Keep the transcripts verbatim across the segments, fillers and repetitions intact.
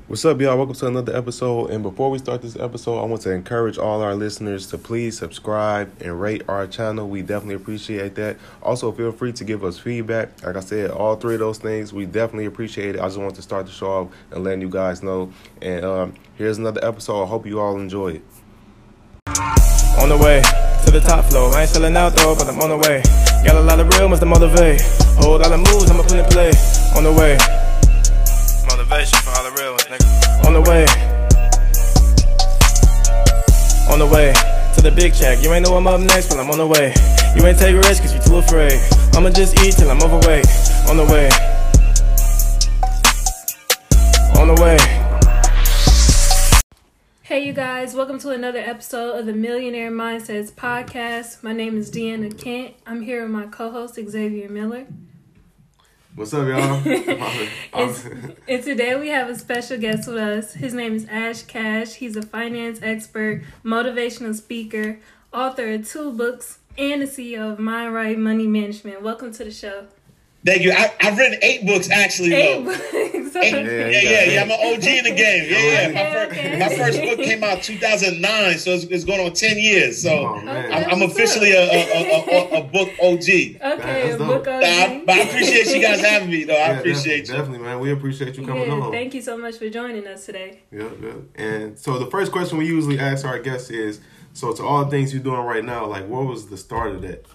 What's up, y'all? Welcome to another episode. And before we start this episode, I want to encourage all our listeners to please subscribe and rate our channel. We definitely appreciate that. Also, feel free to give us feedback. Like I said, all three of those things, we definitely appreciate it. I just want to start the show off and letting you guys know. And um, here's another episode. I hope you all enjoy it. On the way to the top floor. I ain't selling out though, but I'm on the way. Got a lot of real ones to motivate. Whole lot of moves I'ma put in play. On the way. Motivation for all the real ones, nigga. On the way. On the way to the big check. You ain't know I'm up next, but I'm on the way. You ain't take risks cause you too afraid. I'ma just eat till I'm overweight. On the way. On the way. Hey you guys, welcome to another episode of the Millionaire Mindsets podcast. My name is Deanna Kent. I'm here with my co-host Xavier Miller. What's up, y'all? and, and today we have a special guest with us. His name is Ash Cash. He's a finance expert, motivational speaker, author of two books, and the C E O of Mind Right Money Management. Welcome to the show. Thank you. I, I've written eight books, actually. Eight though. books. Eight, yeah, yeah, yeah, yeah. I'm an O G in the game. Yeah, yeah. My, okay, first, okay. my first book came out two thousand nine, so it's, it's going on ten years. So Oh, man. I'm, I'm officially a, a, a, a, a book O G. Okay, That's a dope. book But O G. I, but I appreciate you guys having me, though. I Yeah, appreciate definitely, you. Definitely, man. We appreciate you coming Yeah, on. thank you so much for joining us today. Yeah, yeah. And so the first question we usually ask our guests is, so to all the things you're doing right now, like what was the start of that?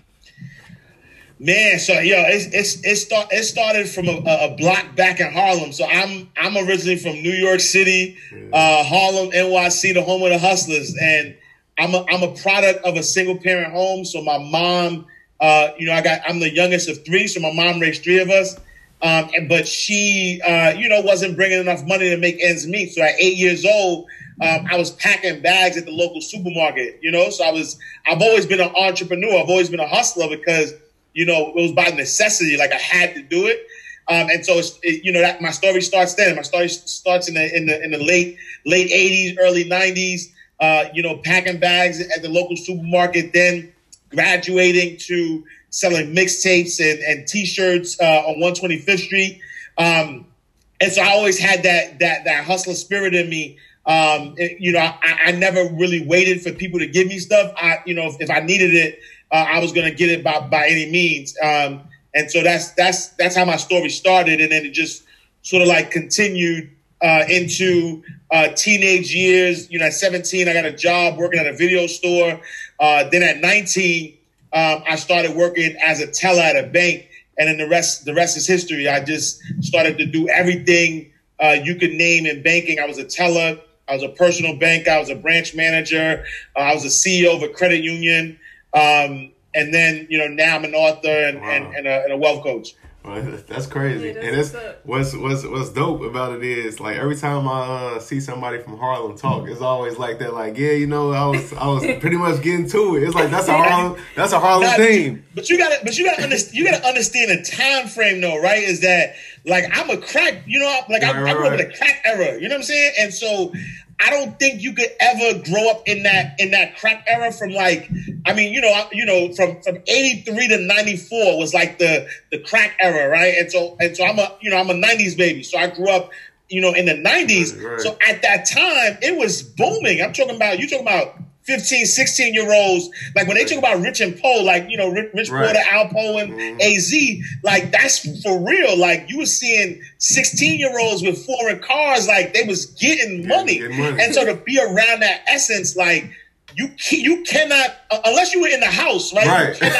Man, so yo, it's it's it start it started from a, a block back in Harlem. So I'm I'm originally from New York City, uh, Harlem, N Y C, the home of the hustlers, and I'm a I'm a product of a single parent home. So my mom, uh, you know, I got I'm the youngest of three, so my mom raised three of us. Um, and, but she, uh, you know, wasn't bringing enough money to make ends meet. So at eight years old, um, I was packing bags at the local supermarket. You know, so I was I've always been an entrepreneur. I've always been a hustler because, you know, it was by necessity. Like I had to do it. Um, and so, it's, it, you know, that my story starts then. My story starts in the in the in the late late eighties, early nineties. Uh, you know, packing bags at the local supermarket. Then graduating to selling mixtapes and, and T-shirts uh, on one twenty-fifth Street. Um, and so I always had that that that hustler spirit in me. Um, it, you know, I, I never really waited for people to give me stuff. I, you know, if, if I needed it, Uh, I was going to get it by, by any means. Um, and so that's that's that's how my story started. And then it just sort of like continued uh, into uh, teenage years. You know, at seventeen, I got a job working at a video store. Uh, then at nineteen, um, I started working as a teller at a bank. And then the rest the rest is history. I just started to do everything uh, you could name in banking. I was a teller. I was a personal banker. I was a branch manager. Uh, I was a C E O of a credit union. Um, and then, you know, now I'm an author and, Wow. and, and, a, and a wealth coach. Well, that's crazy. Yeah, that's and that's what's what's, what's what's dope about it is, like, every time I uh, see somebody from Harlem talk, it's always like that. Like, yeah, you know, I was I was pretty much getting to it. It's like that's a Harlem that's a Harlem Nah, theme. But you gotta, but you gotta understand, you gotta understand the time frame, though, right? Is that like I'm a crack, you know, like I, Right, right, I grew up right. in the crack era. You know what I'm saying? And so I don't think you could ever grow up in that in that crack era. From like, I mean, you know, I, you know, from from eighty-three to ninety-four was like the the crack era, right? And so and so I'm a you know I'm a nineties baby, so I grew up, you know, in the nineties. Right, right. So at that time, it was booming. I'm talking about you talking about fifteen, sixteen year olds. Like when they talk about Rich and Poe, like, you know, Rich, Rich Right. Porter, Al Poe, and Mhm. A Z, like that's for real. Like you were seeing sixteen year olds with foreign cars, like they was getting money. getting money. And so to be around that essence, like you ca- you cannot, uh, unless you were in the house, right? Right. You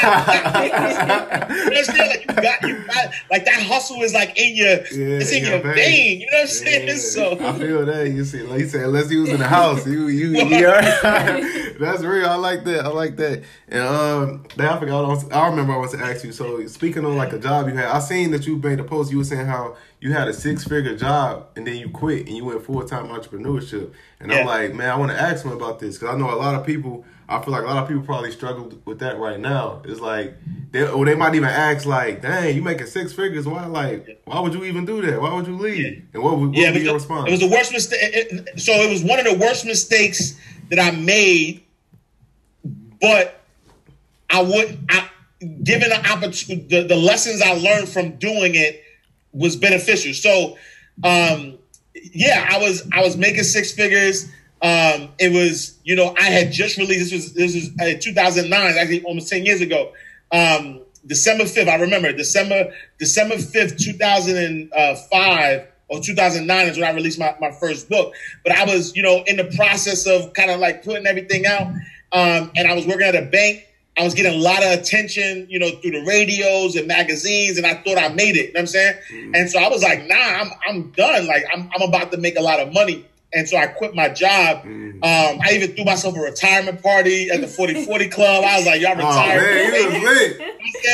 cannot, you understand? Like you got, you got, like that hustle is like in your, Yeah, it's in in your your vein. vein. You know what I'm saying? Yeah, So I feel that. You see, like you said, unless you was in the house, you you, you yeah. That's real. I like that. I like that. And um, then I forgot. what I was- I remember I was to ask you. So speaking on like a job you had, I seen that you made a post. You were saying how you had a six figure job and then you quit and you went full time entrepreneurship. And I'm Yeah. like, man, I want to ask him about this because I know a lot of people. I feel like a lot of people probably struggle with that right now. It's like they or they might even ask like, "Dang, you making six figures? Why? Like, why would you even do that? Why would you leave?" And what would, what yeah, would be it your was, response? it was the worst mistake. It, so it was one of the worst mistakes that I made. But I would, I, given the opportunity, the, the lessons I learned from doing it was beneficial. So, um, yeah, I was I was making six figures. Um, it was, you know, I had just released, this was this was uh, two thousand nine, actually almost ten years ago. Um, December fifth, I remember, December December fifth, two thousand five or two thousand nine is when I released my, my first book. But I was, you know, in the process of kind of like putting everything out. Um, and I was working at a bank. I was getting a lot of attention, you know, through the radios and magazines, and I thought I made it. You know what I'm saying? Mm-hmm. And so I was like, nah, I'm I'm done. Like, I'm I'm about to make a lot of money. And so I quit my job. Mm-hmm. Um, I even threw myself a retirement party at the forty forty Club. I was like, y'all retired. Oh, man, you was lit.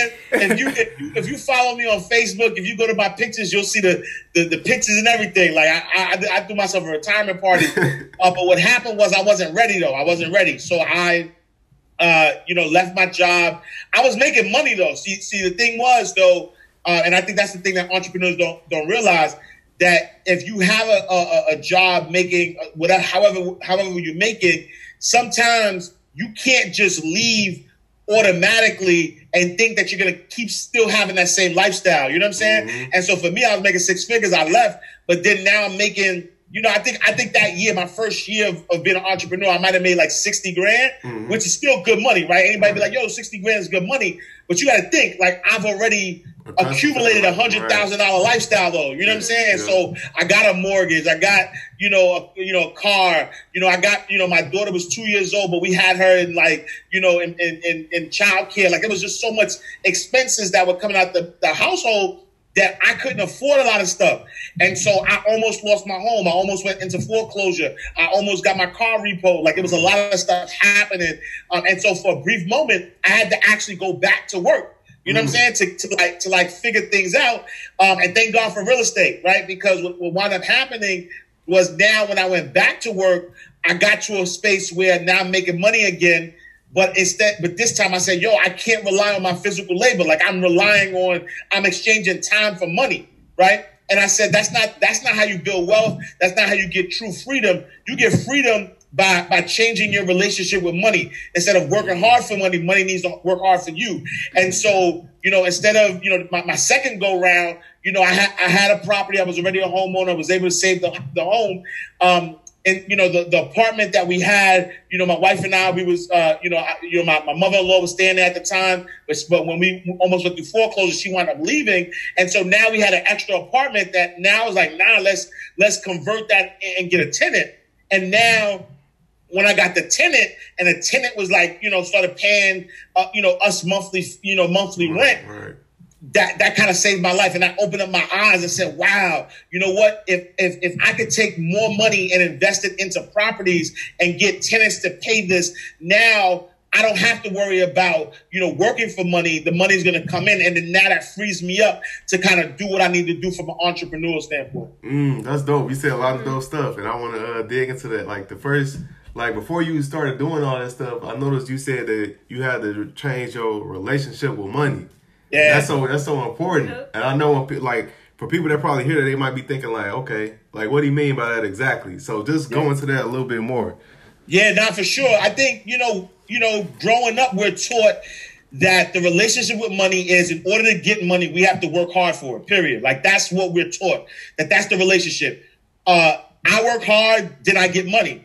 If you, if you if you follow me on Facebook, if you go to my pictures, you'll see the the, the pictures and everything. Like I, I I threw myself a retirement party. uh, but what happened was I wasn't ready though. I wasn't ready. So I uh, you know, left my job. I was making money though. See, see, the thing was though, uh, and I think that's the thing that entrepreneurs don't don't realize, that if you have a, a, a job making whatever, however, however you make it, sometimes you can't just leave automatically and think that you're going to keep still having that same lifestyle. You know what I'm saying? Mm-hmm. And so for me, I was making six figures. I left, but then now I'm making, you know, I think I think that year, my first year of, of being an entrepreneur, I might have made like sixty grand, mm-hmm. which is still good money, right? Anybody be like, yo, sixty grand is good money. But you got to think, like, I've already accumulated a hundred thousand dollar lifestyle though. You know what I'm saying? Yeah. So I got a mortgage. I got, you know, a, you know, a car, you know, I got, you know, my daughter was two years old, but we had her in like, you know, in, in, in, in childcare. Like, it was just so much expenses that were coming out the, the household that I couldn't afford a lot of stuff. And so I almost lost my home. I almost went into foreclosure. I almost got my car repoed. Like, it was a lot of stuff happening. Um, and so for a brief moment, I had to actually go back to work. You know mm. what I'm saying? To, to like to like figure things out. Um, and thank God for real estate, right? Because what, what wound up happening was, now when I went back to work, I got to a space where now I'm making money again. But instead, but this time I said, yo, I can't rely on my physical labor. Like, I'm relying on, I'm exchanging time for money, right? And I said, that's not that's not how you build wealth. That's not how you get true freedom. You get freedom by by changing your relationship with money. Instead of working hard for money, money needs to work hard for you. And so, you know, instead of, you know, my, my second go round, you know, I had I had a property. I was already a homeowner. I was able to save the the home. Um, and, you know, the, the apartment that we had, you know, my wife and I, we was, uh, you know, I, you know, my, my mother-in-law was staying there at the time, but, but when we almost went through foreclosure, she wound up leaving. And so now we had an extra apartment that now is like, nah, let's, let's convert that and get a tenant. And now when I got the tenant, and the tenant was like, you know, started paying, uh, you know, us monthly, you know, monthly right, rent. Right. That that kind of saved my life. And I opened up my eyes and said, wow, you know what? If if if I could take more money and invest it into properties and get tenants to pay this, now I don't have to worry about, you know, working for money. The money's going to come in. And then now that frees me up to kind of do what I need to do from an entrepreneurial standpoint. Mm, that's dope. You said a lot of dope stuff. And I want to uh, dig into that. Like, the first, like, before you started doing all that stuff, I noticed you said that you had to change your relationship with money. Yeah, that's so that's so important. Yep. And I know when, like, for people that probably hear that, they might be thinking like, okay, like, what do you mean by that exactly? So just go yeah. into that a little bit more. Yeah, not for sure. I think, you know, you know, growing up, we're taught that the relationship with money is, in order to get money, we have to work hard for it. Period. Like, that's what we're taught. That that's the relationship. Uh, I work hard, then I get money.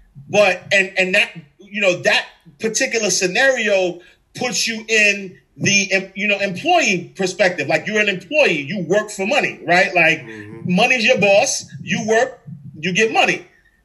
But and and that, you know, that particular scenario puts you in the, you know, employee perspective. Like, you're an employee, you work for money, right? Like, mm-hmm. money's your boss, you work, you get money.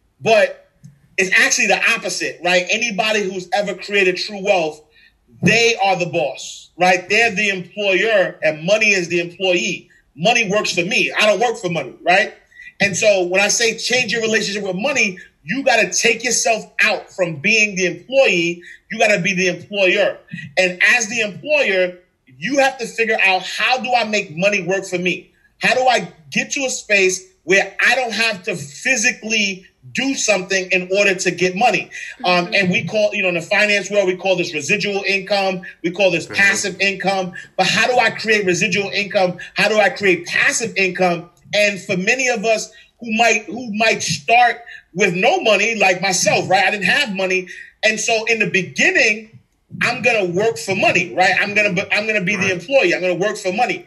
But it's actually the opposite, right? Anybody who's ever created true wealth, they are the boss, right? They're the employer, and money is the employee. Money works for me. I don't work for money, right? And so when I say change your relationship with money, you got to take yourself out from being the employee. You got to be the employer. And as the employer, you have to figure out, how do I make money work for me? How do I get to a space where I don't have to physically do something in order to get money? Um, and we call, you know, in the finance world, we call this residual income. We call this passive income. But how do I create residual income? How do I create passive income? And for many of us who might who might start with no money, like myself, right? I didn't have money. And so in the beginning, I'm going to work for money, right? I'm going to I'm going to be the employee. I'm going to work for money.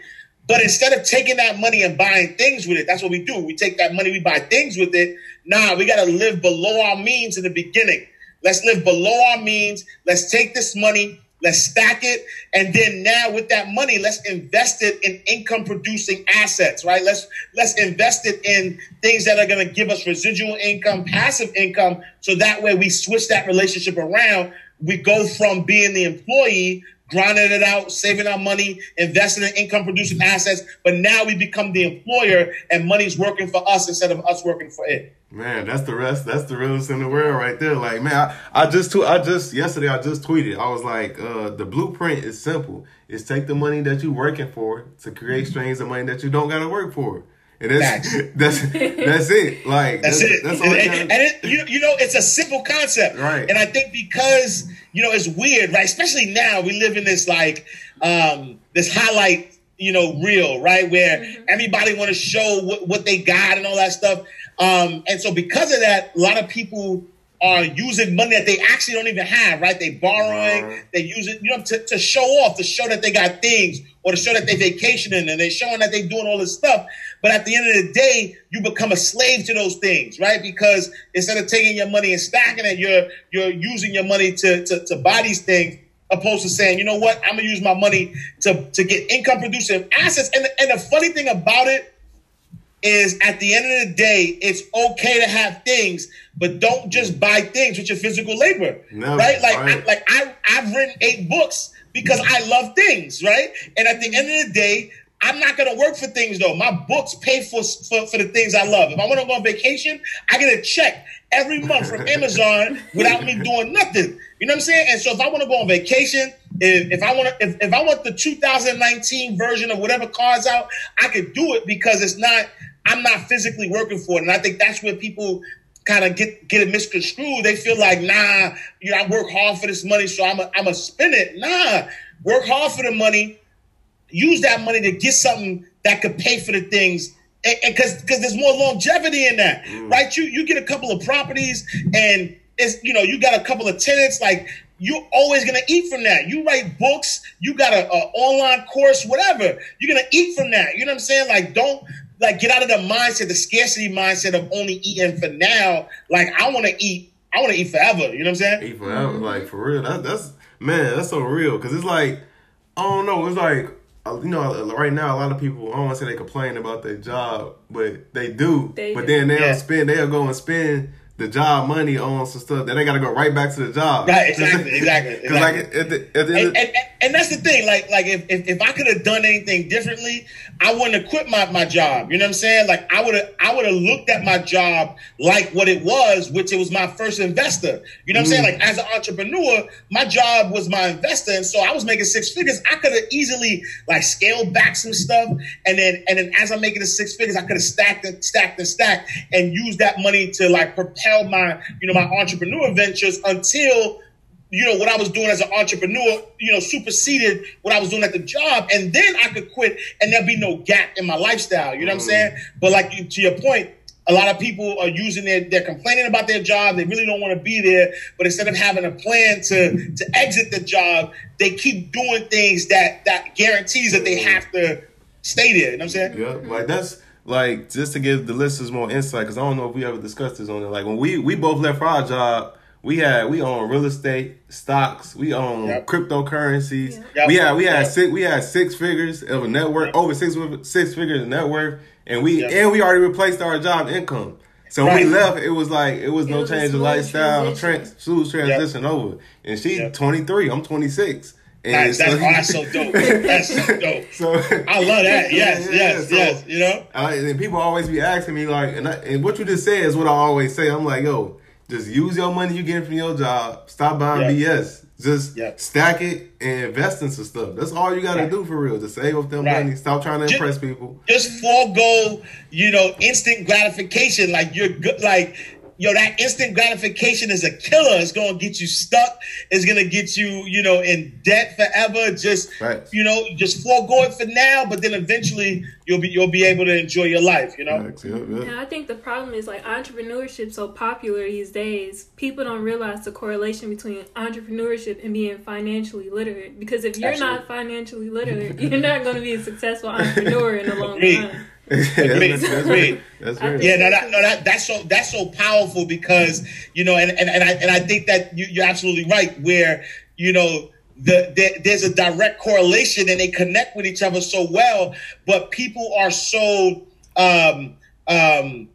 But instead of taking that money and buying things with it, that's what we do. We take that money, we buy things with it. Nah, we got to live below our means in the beginning. Let's live below our means. Let's take this money. Let's stack it. And then now with that money, let's invest it in income producing assets, right? Let's, let's invest it in things that are going to give us residual income, passive income. So that way we switch that relationship around. We go from being the employee, grinding it out, saving our money, investing in income producing assets. But now we become the employer and money's working for us instead of us working for it. Man, that's the rest. That's the realest in the world right there. Like, man, I, I just, tw- I just, yesterday I just tweeted. I was like, uh, the blueprint is simple. It's take the money that you're working for to create streams of money that you don't got to work for. And that's, that's, that's it. Like, that's, that's it. That's all and gotta... and it, you, you know, it's a simple concept. Right. And I think because, you know, it's weird, right? Especially now we live in this, like, um, this highlight, you know, reel, right? Where mm-hmm. everybody want to show what, what they got and all that stuff. Um, and so because of that, a lot of people are using money that they actually don't even have, right? They borrowing, uh-huh. they use it, you know, to, to show off, to show that they got things, or to show that they vacationing and they're showing that they're doing all this stuff. But at the end of the day, you become a slave to those things, right? Because instead of taking your money and stacking it, you're you're using your money to to, to buy these things, opposed to saying, you know what, I'm gonna use my money to to get income producing assets. And and the funny thing about it is at the end of the day, it's okay to have things, but don't just buy things with your physical labor, no, right? Like, right. I, like I, I've written eight books because I love things, right? And at the end of the day, I'm not going to work for things, though. My books pay for, for, for the things I love. If I want to go on vacation, I get a check every month from Amazon without me doing nothing. You know what I'm saying? And so if I want to go on vacation, if, if I want to, if, if I want the two thousand nineteen version of whatever car's out, I could do it because it's not, I'm not physically working for it. And I think that's where people kind of get, get it misconstrued. They feel like, nah, you know, I work hard for this money, so I'm a, I'm a spend it. Nah, work hard for the money. Use that money to get something that could pay for the things. And because because there's more longevity in that, mm. right? You you get a couple of properties and it's, you know, you got a couple of tenants, like you're always going to eat from that. You write books, you got a, a online course, whatever. You're going to eat from that. You know what I'm saying? Like, don't like get out of the mindset, the scarcity mindset of only eating for now. Like, I want to eat. I want to eat forever. You know what I'm saying? Eat forever. Mm-hmm. Like, for real. That, that's, man, that's so real. Because it's like, I don't know. It's like, you know, right now, a lot of people, I don't want to say they complain about their job, but they do. They but do. Then they'll yeah. spend, they'll go and spend the job money on some stuff. Then they got to go right back to the job. Right, exactly, exactly. Because exactly. like, at the, at the and, and, and that's the thing. Like, like if, if, if I could have done anything differently, I wouldn't have quit my, my job. You know what I'm saying? Like, I would have I would have looked at my job like what it was, which it was my first investor. You know what mm. I'm saying? Like, as an entrepreneur, my job was my investor, and so I was making six figures. I could have easily like scaled back some stuff, and then and then as I'm making the six figures, I could have stacked and stacked and stacked and used that money to like propel my you know my entrepreneur ventures until, you know, what I was doing as an entrepreneur, you know, superseded what I was doing at the job. And then I could quit and there'd be no gap in my lifestyle. You know what I'm saying? But like, to your point, a lot of people are using their, they're complaining about their job. They really don't want to be there. But instead of having a plan to, to exit the job, they keep doing things that, that guarantees that they have to stay there. You know what I'm saying? Yeah, like that's, like, just to give the listeners more insight, because I don't know if we ever discussed this on it. Like, when we, we both left for our job, we had we own real estate, stocks, we own yep. cryptocurrencies. Yep. We had we had yep. six we had six figures of a net worth, over six six figures of net worth, and we yep. and we already replaced our job income. So right. when we left, it was like it was it no was change of lifestyle, trans, smooth transition yep. over. And she's yep. twenty-three, I'm twenty-six. And nice. That's, so, oh, that's so dope. That's so dope. So I love that. Yes, yeah, yes, yeah. yes. You know, I, and people always be asking me like, and, I, and what you just said is what I always say. I'm like, yo, just use your money you get from your job. Stop buying yep. B S. Just yep. stack it and invest in some stuff. That's all you got to right. do for real. Just save up them right. money. Stop trying to just, impress people. Just forego, you know, instant gratification. Like you're good. Like yo, that instant gratification is a killer. It's going to get you stuck. It's going to get you, you know, in debt forever. Just, right. you know, just forego it for now, but then eventually you'll be you'll be able to enjoy your life, you know? Yeah, yeah. And I think the problem is, like, entrepreneurship so popular these days, people don't realize the correlation between entrepreneurship and being financially literate. Because if you're Absolutely. not financially literate, you're not going to be a successful entrepreneur in the long Agreed. run. Agreed. that's, that's Agreed. right. That's right. Yeah, no, that, no, that that's so that's so powerful because you know, and and, and I and I think that you, you're absolutely right. Where you know the there, there's a direct correlation and they connect with each other so well, but people are so um, um,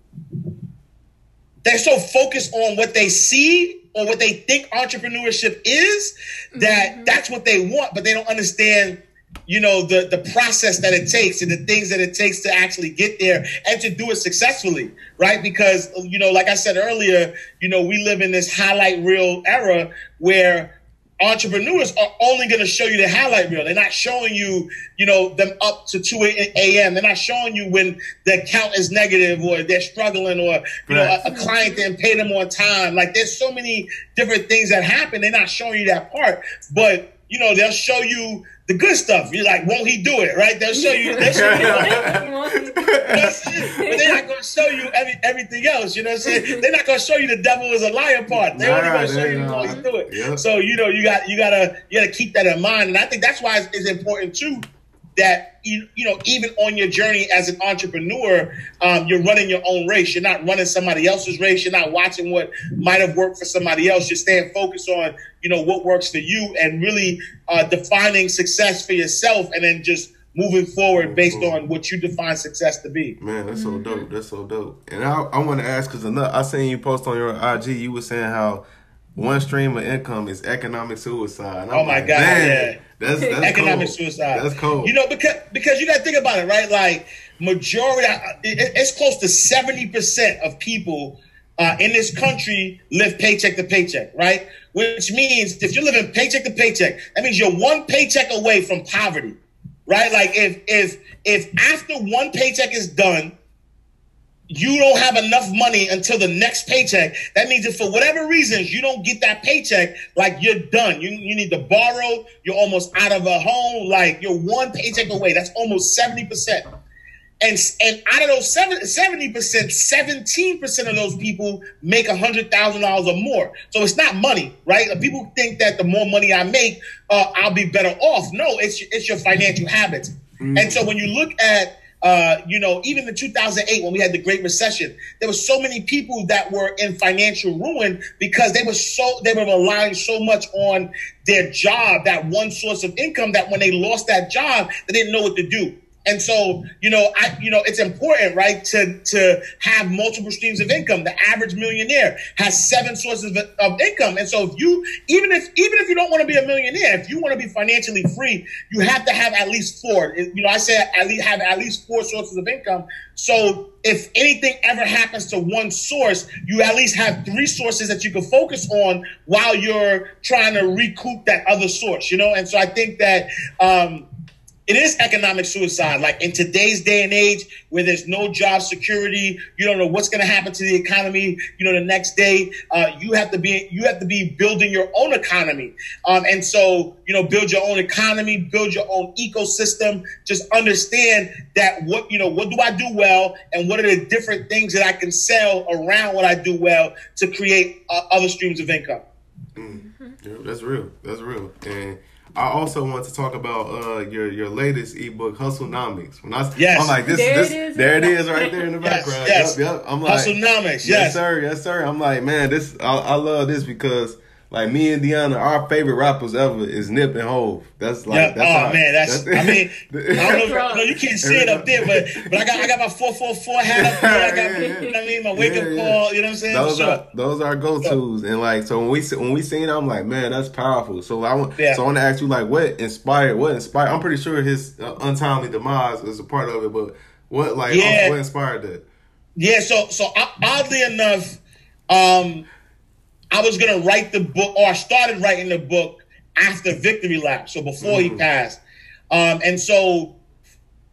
they're so focused on what they see or what they think entrepreneurship is that mm-hmm. that's what they want, but they don't understand. You know, the, the process that it takes and the things that it takes to actually get there and to do it successfully, right? Because, you know, like I said earlier, you know, we live in this highlight reel era where entrepreneurs are only going to show you the highlight reel. They're not showing you, you know, them up to two a.m. They're not showing you when the account is negative or they're struggling or, you know, a, a client didn't pay them on time. Like there's so many different things that happen. They're not showing you that part, but, you know, they'll show you the good stuff. You're like, won't he do it? Right? They'll show you. They'll show you. That's it. But they're not going to show you every, everything else. You know what I'm saying? They're not going to show you the devil is a liar part. They're only going to show you the won't he do it. Yeah. So you know, you got you gotta you gotta keep that in mind. And I think that's why it's, it's important too that you you know even on your journey as an entrepreneur, um, you're running your own race. You're not running somebody else's race. You're not watching what might have worked for somebody else. You're staying focused on you know what works for you and really uh, defining success for yourself, and then just moving forward based mm-hmm. on what you define success to be. Man, that's so dope. That's so dope. And I I want to ask because I seen you post on your I G. You were saying how one stream of income is economic suicide. Oh my like, God! man, Yeah. That's, that's economic cold. suicide. That's cold. You know, because because you got to think about it, right? Like majority, it's close to seventy percent of people uh, in this country live paycheck to paycheck, right? Which means if you're living paycheck to paycheck, that means you're one paycheck away from poverty, right? Like if if if after one paycheck is done, you don't have enough money until the next paycheck. That means if for whatever reasons you don't get that paycheck, like you're done. You you need to borrow. You're almost out of a home. Like you're one paycheck away. That's almost seventy percent. And, and out of those seventy percent, seventeen percent of those people make one hundred thousand dollars or more. So it's not money, right? People think that the more money I make, uh, I'll be better off. No, it's, it's your financial habits. Mm. And so when you look at Uh, you know, even in two thousand eight, when we had the Great Recession, there were so many people that were in financial ruin because they were so they were relying so much on their job, that one source of income, that when they lost that job, they didn't know what to do. And so, you know, I, you know, it's important, right, to to have multiple streams of income. The average millionaire has seven sources of, of income. And so if you, even if even if you don't want to be a millionaire, if you want to be financially free, you have to have at least four. You know, I say at least have at least four sources of income. So if anything ever happens to one source, you at least have three sources that you can focus on while you're trying to recoup that other source, you know? And so I think that, um, it is economic suicide. Like in today's day and age where there's no job security, you don't know what's going to happen to the economy. You know, the next day, uh, you have to be, you have to be building your own economy. Um, and so, you know, build your own economy, build your own ecosystem. Just understand that what, you know, what do I do well? And what are the different things that I can sell around what I do well to create uh, other streams of income? Mm. Yeah, that's real. That's real. And I also want to talk about uh, your your latest ebook, Hustlenomics. When I, yes. I'm like, this, there this, it is. there it is, right there in the yes, background. Yes, yep, yep. I'm like, Hustlenomics. Yes. yes, sir, yes, sir. I'm like, man, this I, I love this because, like, me and Deanna, our favorite rappers ever is Nip and Hove. That's like, yep. that's oh how, man, that's. that's I mean, I don't know. No, you can't see it up there, but but I got I got my four four four hat up there. I got, yeah, yeah. You know what I mean, my wake yeah, up yeah. call. You know what I'm saying? Those sure. are those are go tos, and like so when we when we seen it, I'm like, man, that's powerful. So I want yeah. so I want to ask you, like, what inspired? What inspired? I'm pretty sure his uh, untimely demise is a part of it, but what like yeah. what inspired that? Yeah. So so oddly enough, um, I was gonna write the book, or I started writing the book after Victory Lap, so before mm. he passed, um, and so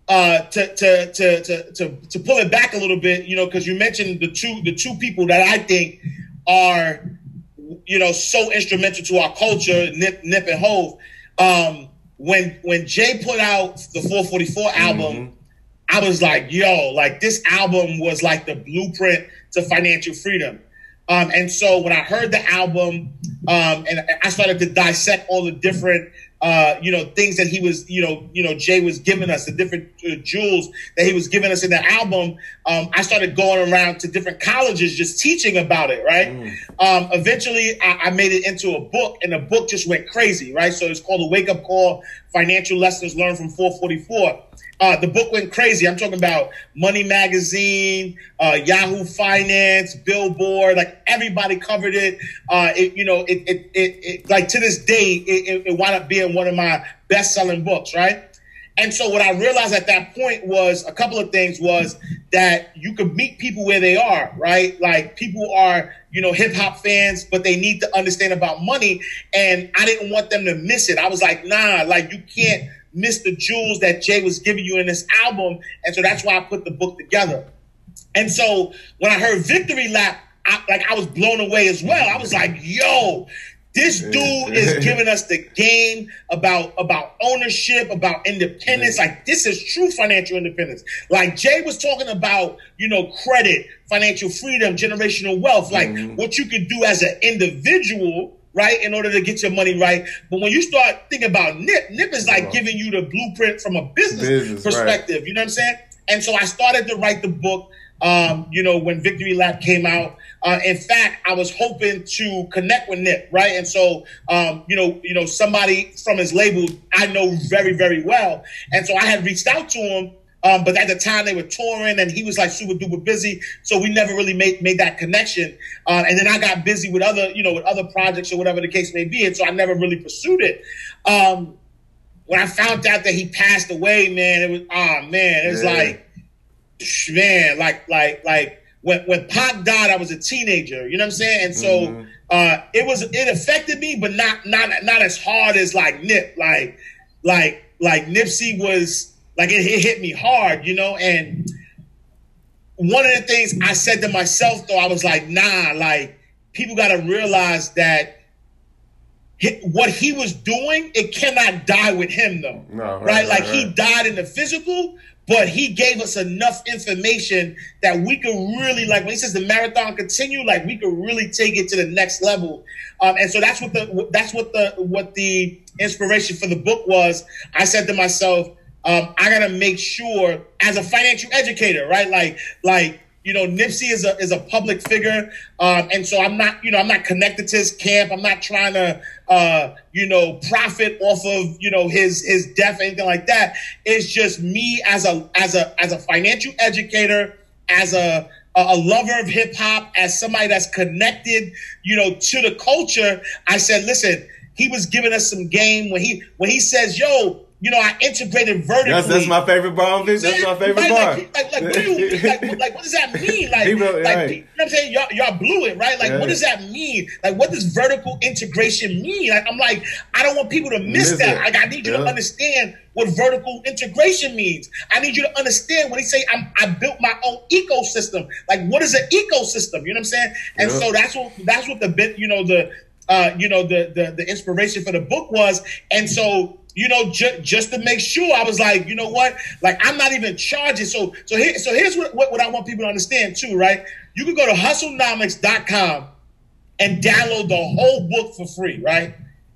uh, to, to to to to to pull it back a little bit, you know, because you mentioned the two the two people that I think are, you know, so instrumental to our culture, Nip Nip and Hov. Um, when when Jay put out the four forty-four album, mm-hmm. I was like, yo, like this album was like the blueprint to financial freedom. Um, and so when I heard the album, um, and I started to dissect all the different, uh, you know, things that he was, you know, you know, Jay was giving us, the different uh, jewels that he was giving us in the album. Um, I started going around to different colleges just teaching about it, right? Mm. Um, eventually, I, I made it into a book, and the book just went crazy, right? So it's called The Wake Up Call: Financial Lessons Learned from four forty-four. Uh, the book went crazy. I'm talking about Money Magazine, uh, Yahoo Finance, Billboard, like everybody covered it. Uh, it you know, it, it, it, it, like to this day, it, it wound up being one of my best selling books, right? And so what I realized at that point was a couple of things was that you could meet people where they are, right? Like people are, you know, hip hop fans, but they need to understand about money. And I didn't want them to miss it. I was like, nah, like you can't miss the jewels that Jay was giving you in this album. And so that's why I put the book together. And so when I heard Victory Lap, I, like I was blown away as well. I was like, yo, this dude is giving us the game about, about ownership, about independence. Like this is true financial independence. Like Jay was talking about, you know, credit, financial freedom, generational wealth, like mm-hmm. what you could do as an individual, right, in order to get your money right. But when you start thinking about Nip, Nip is like oh. giving you the blueprint from a business, business perspective. Right. You know what I'm saying? And so I started to write the book, um, you know, when Victory Lap came out. Uh, in fact, I was hoping to connect with Nip, right? And so, um, you know, you know, somebody from his label I know very, very well. And so I had reached out to him. Um, but at the time they were touring and he was like super duper busy. So we never really made, made that connection. Uh, and then I got busy with other, you know, with other projects or whatever the case may be. And so I never really pursued it. Um, when I found out that he passed away, man, it was, oh man, it was yeah. like, man, like, like, like when, when Pac died, I was a teenager, you know what I'm saying? And so, mm-hmm. uh, it was, it affected me, but not, not, not as hard as like Nip, like, like, like Nipsey was, like it, it hit me hard, you know? And one of the things I said to myself, though, I was like, nah, like people got to realize that he, what he was doing, it cannot die with him, though. No, right, right? Like right, right. he died in the physical, but he gave us enough information that we could really, like when he says the marathon continue, like we could really take it to the next level. Um, and so that's what the that's what the what the inspiration for the book was. I said to myself, Um, I gotta make sure as a financial educator, right? Like, like, you know, Nipsey is a, is a public figure. Um, and so I'm not, you know, I'm not connected to his camp. I'm not trying to, uh, you know, profit off of, you know, his, his death or anything like that. It's just me as a, as a, as a financial educator, as a, a lover of hip hop, as somebody that's connected, you know, to the culture. I said, listen, he was giving us some game when he, when he says, yo, you know, I integrated vertically. That's, that's my favorite bar, bitch. That's my favorite right, bar. Like, like, like, what do you, like, like, what does that mean? Like, People, like right. you know what I'm saying? Y'all, y'all blew it, right? Like, yeah. what does that mean? Like, what does vertical integration mean? Like, I'm like, I don't want people to miss, miss that. It. Like, I need you yeah. to understand what vertical integration means. I need you to understand when he say, I'm, I built my own ecosystem. Like, what is an ecosystem? You know what I'm saying? And yeah. so that's what, that's what the bit, you know, the, uh, you know, the, the, the inspiration for the book was. And so, you know, ju- just to make sure, I was like, you know what? Like, I'm not even charging. So, so here, so here's what, what, what I want people to understand too, right? You can go to hustlenomics dot com and download the whole book for free, right?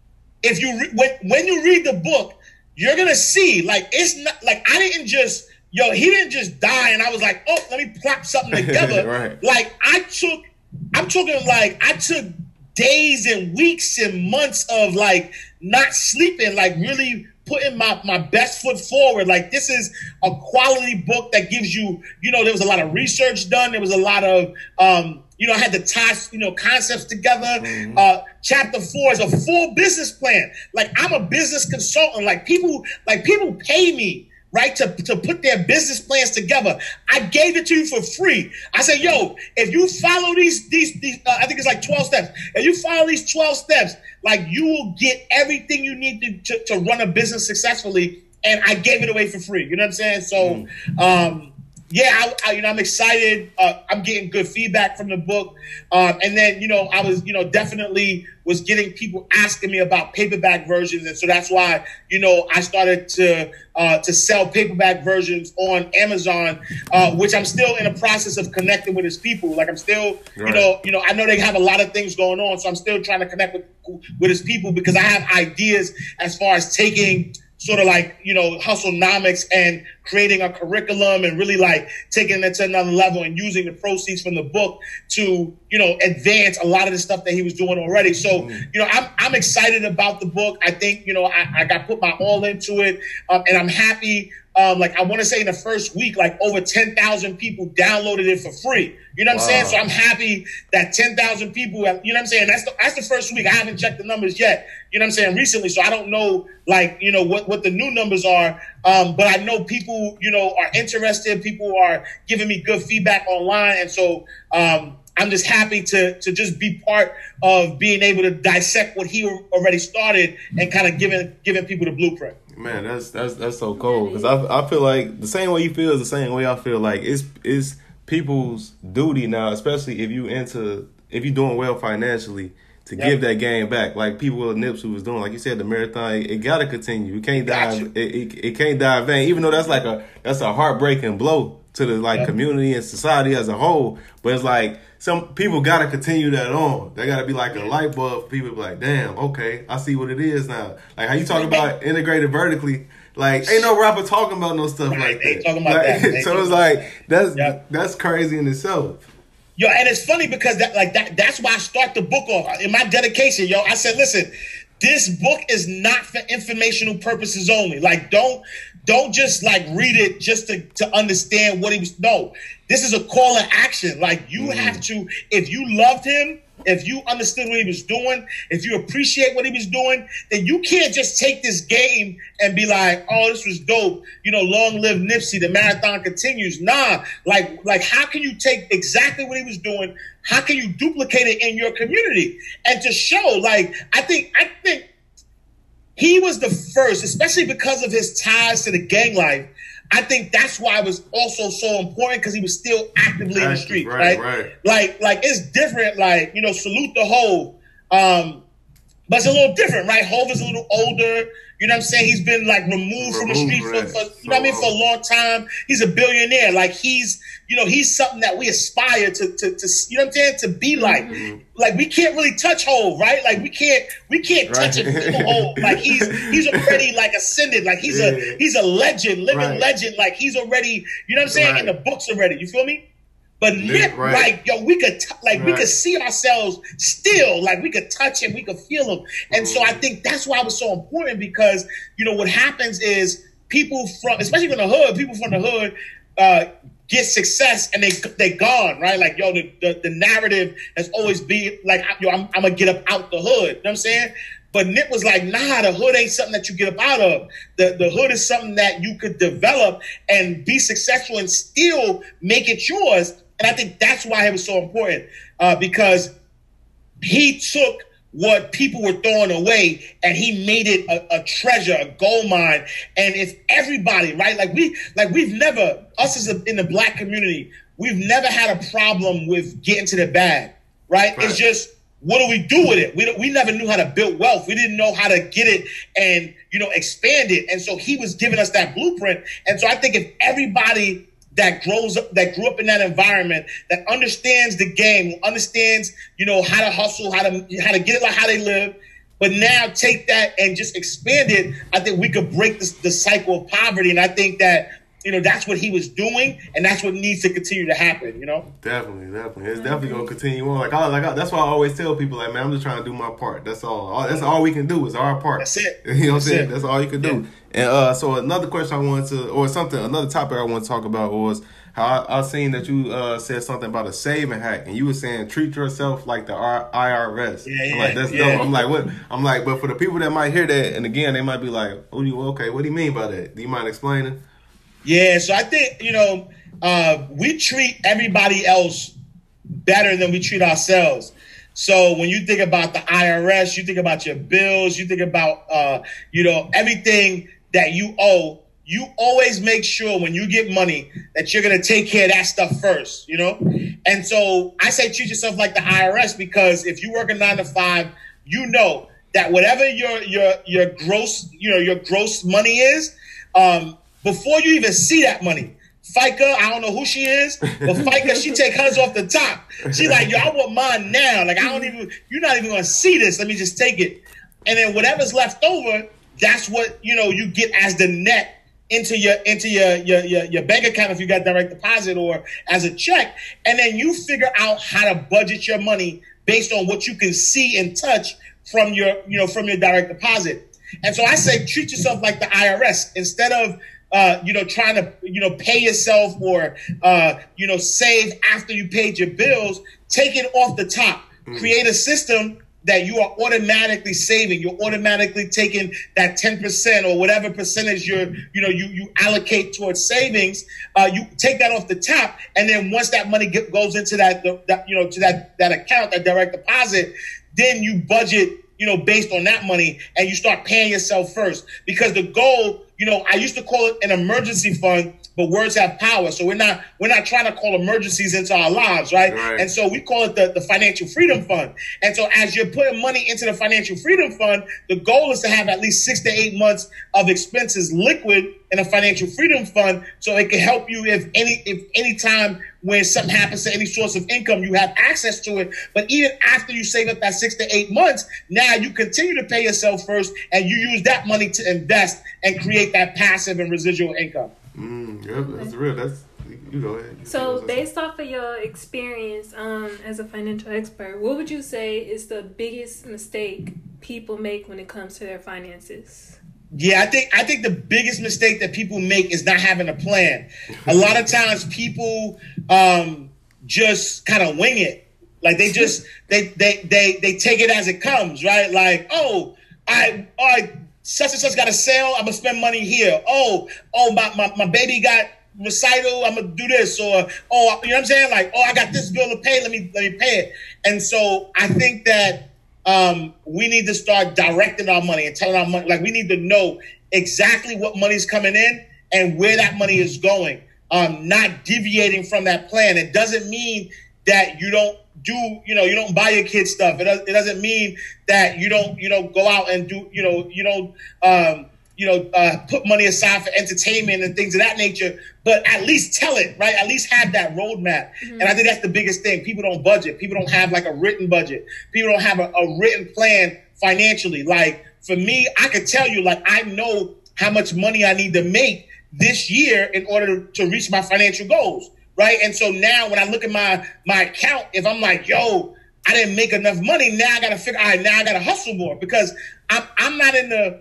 If you re- when, when you read the book, you're gonna see, like, it's not like I didn't just, yo, he didn't just die, and I was like, oh, let me plop something together. Right. Like, I took, I'm talking like I took days and weeks and months of like not sleeping, like really putting my, my best foot forward. Like, this is a quality book that gives you, you know, there was a lot of research done. There was a lot of, um, you know, I had to tie, you know, concepts together. Mm-hmm. Uh, chapter four is a full business plan. Like, I'm a business consultant. Like, people, like people pay me, right, to, to put their business plans together. I gave it to you for free. I said, yo, if you follow these, these, these uh, I think it's like twelve steps. If you follow these twelve steps, like, you will get everything you need to, to, to run a business successfully. and I gave it away for free. You know what I'm saying? So, um, yeah, I, I, you know, I'm excited. Uh, I'm getting good feedback from the book. Um, and then, you know, I was, you know, definitely was getting people asking me about paperback versions. And so that's why, you know, I started to uh, to sell paperback versions on Amazon, uh, which I'm still in the process of connecting with his people. Like I'm still, right. you know, you know, I know they have a lot of things going on. So I'm still trying to connect with, with his people because I have ideas as far as taking sort of like, you know, Hustlenomics and creating a curriculum and really like taking it to another level and using the proceeds from the book to, you know, advance a lot of the stuff that he was doing already. So, mm. you know, I'm I'm excited about the book. I think, you know, I, I got put my all into it, um, and I'm happy. Um, like I want to say in the first week, like over ten thousand people downloaded it for free. You know what wow. I'm saying? So I'm happy that ten thousand people, have, you know what I'm saying? That's the, that's the first week. I haven't checked the numbers yet. You know what I'm saying? Recently. So I don't know, like, you know, what, what the new numbers are. Um, but I know people, you know, are interested. People are giving me good feedback online. And so, um, I'm just happy to to just be part of being able to dissect what he already started and kind of giving giving people the blueprint. Man, that's that's that's so cool because I I feel like the same way you feel is the same way I feel. Like it's it's people's duty now, especially if you into if you're doing well financially, to yep. give that game back. Like people with Nipsey was doing, like you said, the marathon. It, it got to continue. It can't die. It, it it can't die in vain. Even though that's like a that's a heartbreaking blow to the like yep. community and society as a whole. But it's like some people got to continue that on. They got to be like a light bulb. People be like, damn, okay, I see what it is now. Like how you talk about integrated vertically. Like ain't no rapper talking about no stuff right, like that. Talking about like, that. So it's like that's yep. that's crazy in itself. Yo, and it's funny because that like that that's why I start the book off. In my dedication, yo, I said, listen, this book is not for informational purposes only. Like don't don't just like read it just to, to understand what he was. No, this is a call to action. Like you mm. have to, if you loved him, if you understood what he was doing, if you appreciate what he was doing, then you can't just take this game and be like, oh, this was dope. You know, long live Nipsey, the marathon continues. Nah, like, like how can you take exactly what he was doing? How can you duplicate it in your community? And to show, like, I think, I think he was the first, especially because of his ties to the gang life. I think that's why it was also so important because he was still actively in the street, right, right? right? Like, like it's different. Like, you know, salute the Hove, um, but it's a little different, right? Hove is a little older. You know what I'm saying? He's been like removed, removed from the street for, for you so know what I mean, for a long time. He's a billionaire. Like he's, you know, he's something that we aspire to, to, to you know what I'm saying, to be like. Mm-hmm. Like we can't really touch Hove, right? Like we can't, we can't right. touch it, feel Hove. Like he's, he's already like ascended. Like he's yeah. a, he's a legend, living right. legend. Like he's already, you know what I'm saying, right. in the books already. You feel me? But Nip, right. like, yo, we could, t- like, right. we could see ourselves still, like, we could touch him, we could feel him. And mm. so I think that's why it was so important because, you know, what happens is people from, especially from the hood, people from the hood uh, get success and they they gone, right? Like, yo, the, the, the narrative has always been, like, yo, I'm, I'm going to get up out the hood. You know what I'm saying? But Nip was like, nah, the hood ain't something that you get up out of. The, the hood is something that you could develop and be successful and still make it yours. And I think that's why it was so important uh, because he took what people were throwing away and he made it a, a treasure, a gold mine. And if everybody, right, like we, like we've never, us as a, in the black community, we've never had a problem with getting to the bag, right? right. It's just, what do we do with it? We we never knew how to build wealth. We didn't know how to get it and, you know, expand it. And so he was giving us that blueprint. And so I think if everybody that grows up, that grew up in that environment, that understands the game, understands, you know, how to hustle, how to how to get it like how they live, but now take that and just expand it, I think we could break this, the cycle of poverty. And I think that, you know, that's what he was doing, and that's what needs to continue to happen, you know? Definitely, definitely. It's definitely going to continue on. Like, I, like I, that's why I always tell people, like, man, I'm just trying to do my part. That's all. all that's all we can do is our part. That's it. You know what I'm that's saying? It. That's all you can do. Yeah. And uh, so another question I wanted to, or something, another topic I want to talk about was how I, I seen that you uh, said something about a saving hack, and you were saying treat yourself like the I R S. Yeah, yeah, I'm like, that's yeah. dope. I'm like, what? I'm like, but for the people that might hear that, and again, they might be like, oh, you okay? What do you mean by that? Do you mind explaining? Yeah, so I think, you know, uh, we treat everybody else better than we treat ourselves. So when you think about the I R S, you think about your bills, you think about, uh, you know, everything that you owe, you always make sure when you get money that you're going to take care of that stuff first, you know? And so I say treat yourself like the I R S, because if you work a nine to five, you know that whatever your your your gross, you know, your gross money is, um, before you even see that money, FICA, I don't know who she is, but FICA, she take hers off the top. She like, yo, I want mine now. Like, I don't even, you're not even going to see this. Let me just take it. And then whatever's left over, that's what, you know, you get as the net into your into your, your your your bank account if you got direct deposit or as a check. And then you figure out how to budget your money based on what you can see and touch from your, you know, from your direct deposit. And so I say, treat yourself like the I R S instead of, uh, you know, trying to, you know, pay yourself or, uh, you know, save after you paid your bills. Take it off the top. Mm. Create a system that you are automatically saving. You're automatically taking that ten percent or whatever percentage you're, you know, you, you allocate towards savings. Uh, you take that off the top. And then once that money get, goes into that, that, you know, to that, that account, that direct deposit, then you budget, you know, based on that money, and you start paying yourself first. Because the goal, you know, I used to call it an emergency fund, but words have power. So we're not we're not trying to call emergencies into our lives, right? right. And so we call it the, the financial freedom fund. And so as you're putting money into the financial freedom fund, the goal is to have at least six to eight months of expenses liquid in a financial freedom fund, so it can help you if any if any time when something happens to any source of income, you have access to it. But even after you save up that six to eight months, now you continue to pay yourself first, and you use that money to invest and create that passive and residual income. Mm, yeah, that's real. That's you go ahead. You so based off of your experience um, as a financial expert, what would you say is the biggest mistake people make when it comes to their finances? Yeah, I think I think the biggest mistake that people make is not having a plan. A lot of times people um, just kind of wing it. Like they just they they they they take it as it comes, right? Like, oh, I I such and such got a sale, I'm gonna spend money here. Oh, oh my my, my baby got recital, I'm gonna do this, or oh, you know what I'm saying? Like, oh, I got this bill to pay, let me let me pay it. And so I think that Um, we need to start directing our money and telling our money, like we need to know exactly what money's coming in and where that money is going, um, not deviating from that plan. It doesn't mean that you don't do, you know, you don't buy your kids stuff. It, does, it doesn't mean that you don't, you know, go out and do, you know, you don't, um, you know, uh, put money aside for entertainment and things of that nature, but at least tell it, right? At least have that roadmap. Mm-hmm. And I think that's the biggest thing. People don't budget. People don't have like a written budget. People don't have a, a written plan financially. Like for me, I could tell you, like, I know how much money I need to make this year in order to, to reach my financial goals, right? And so now when I look at my, my account, if I'm like, yo, I didn't make enough money, now I got to figure, all right, now I got to hustle more, because I'm, I'm not in the,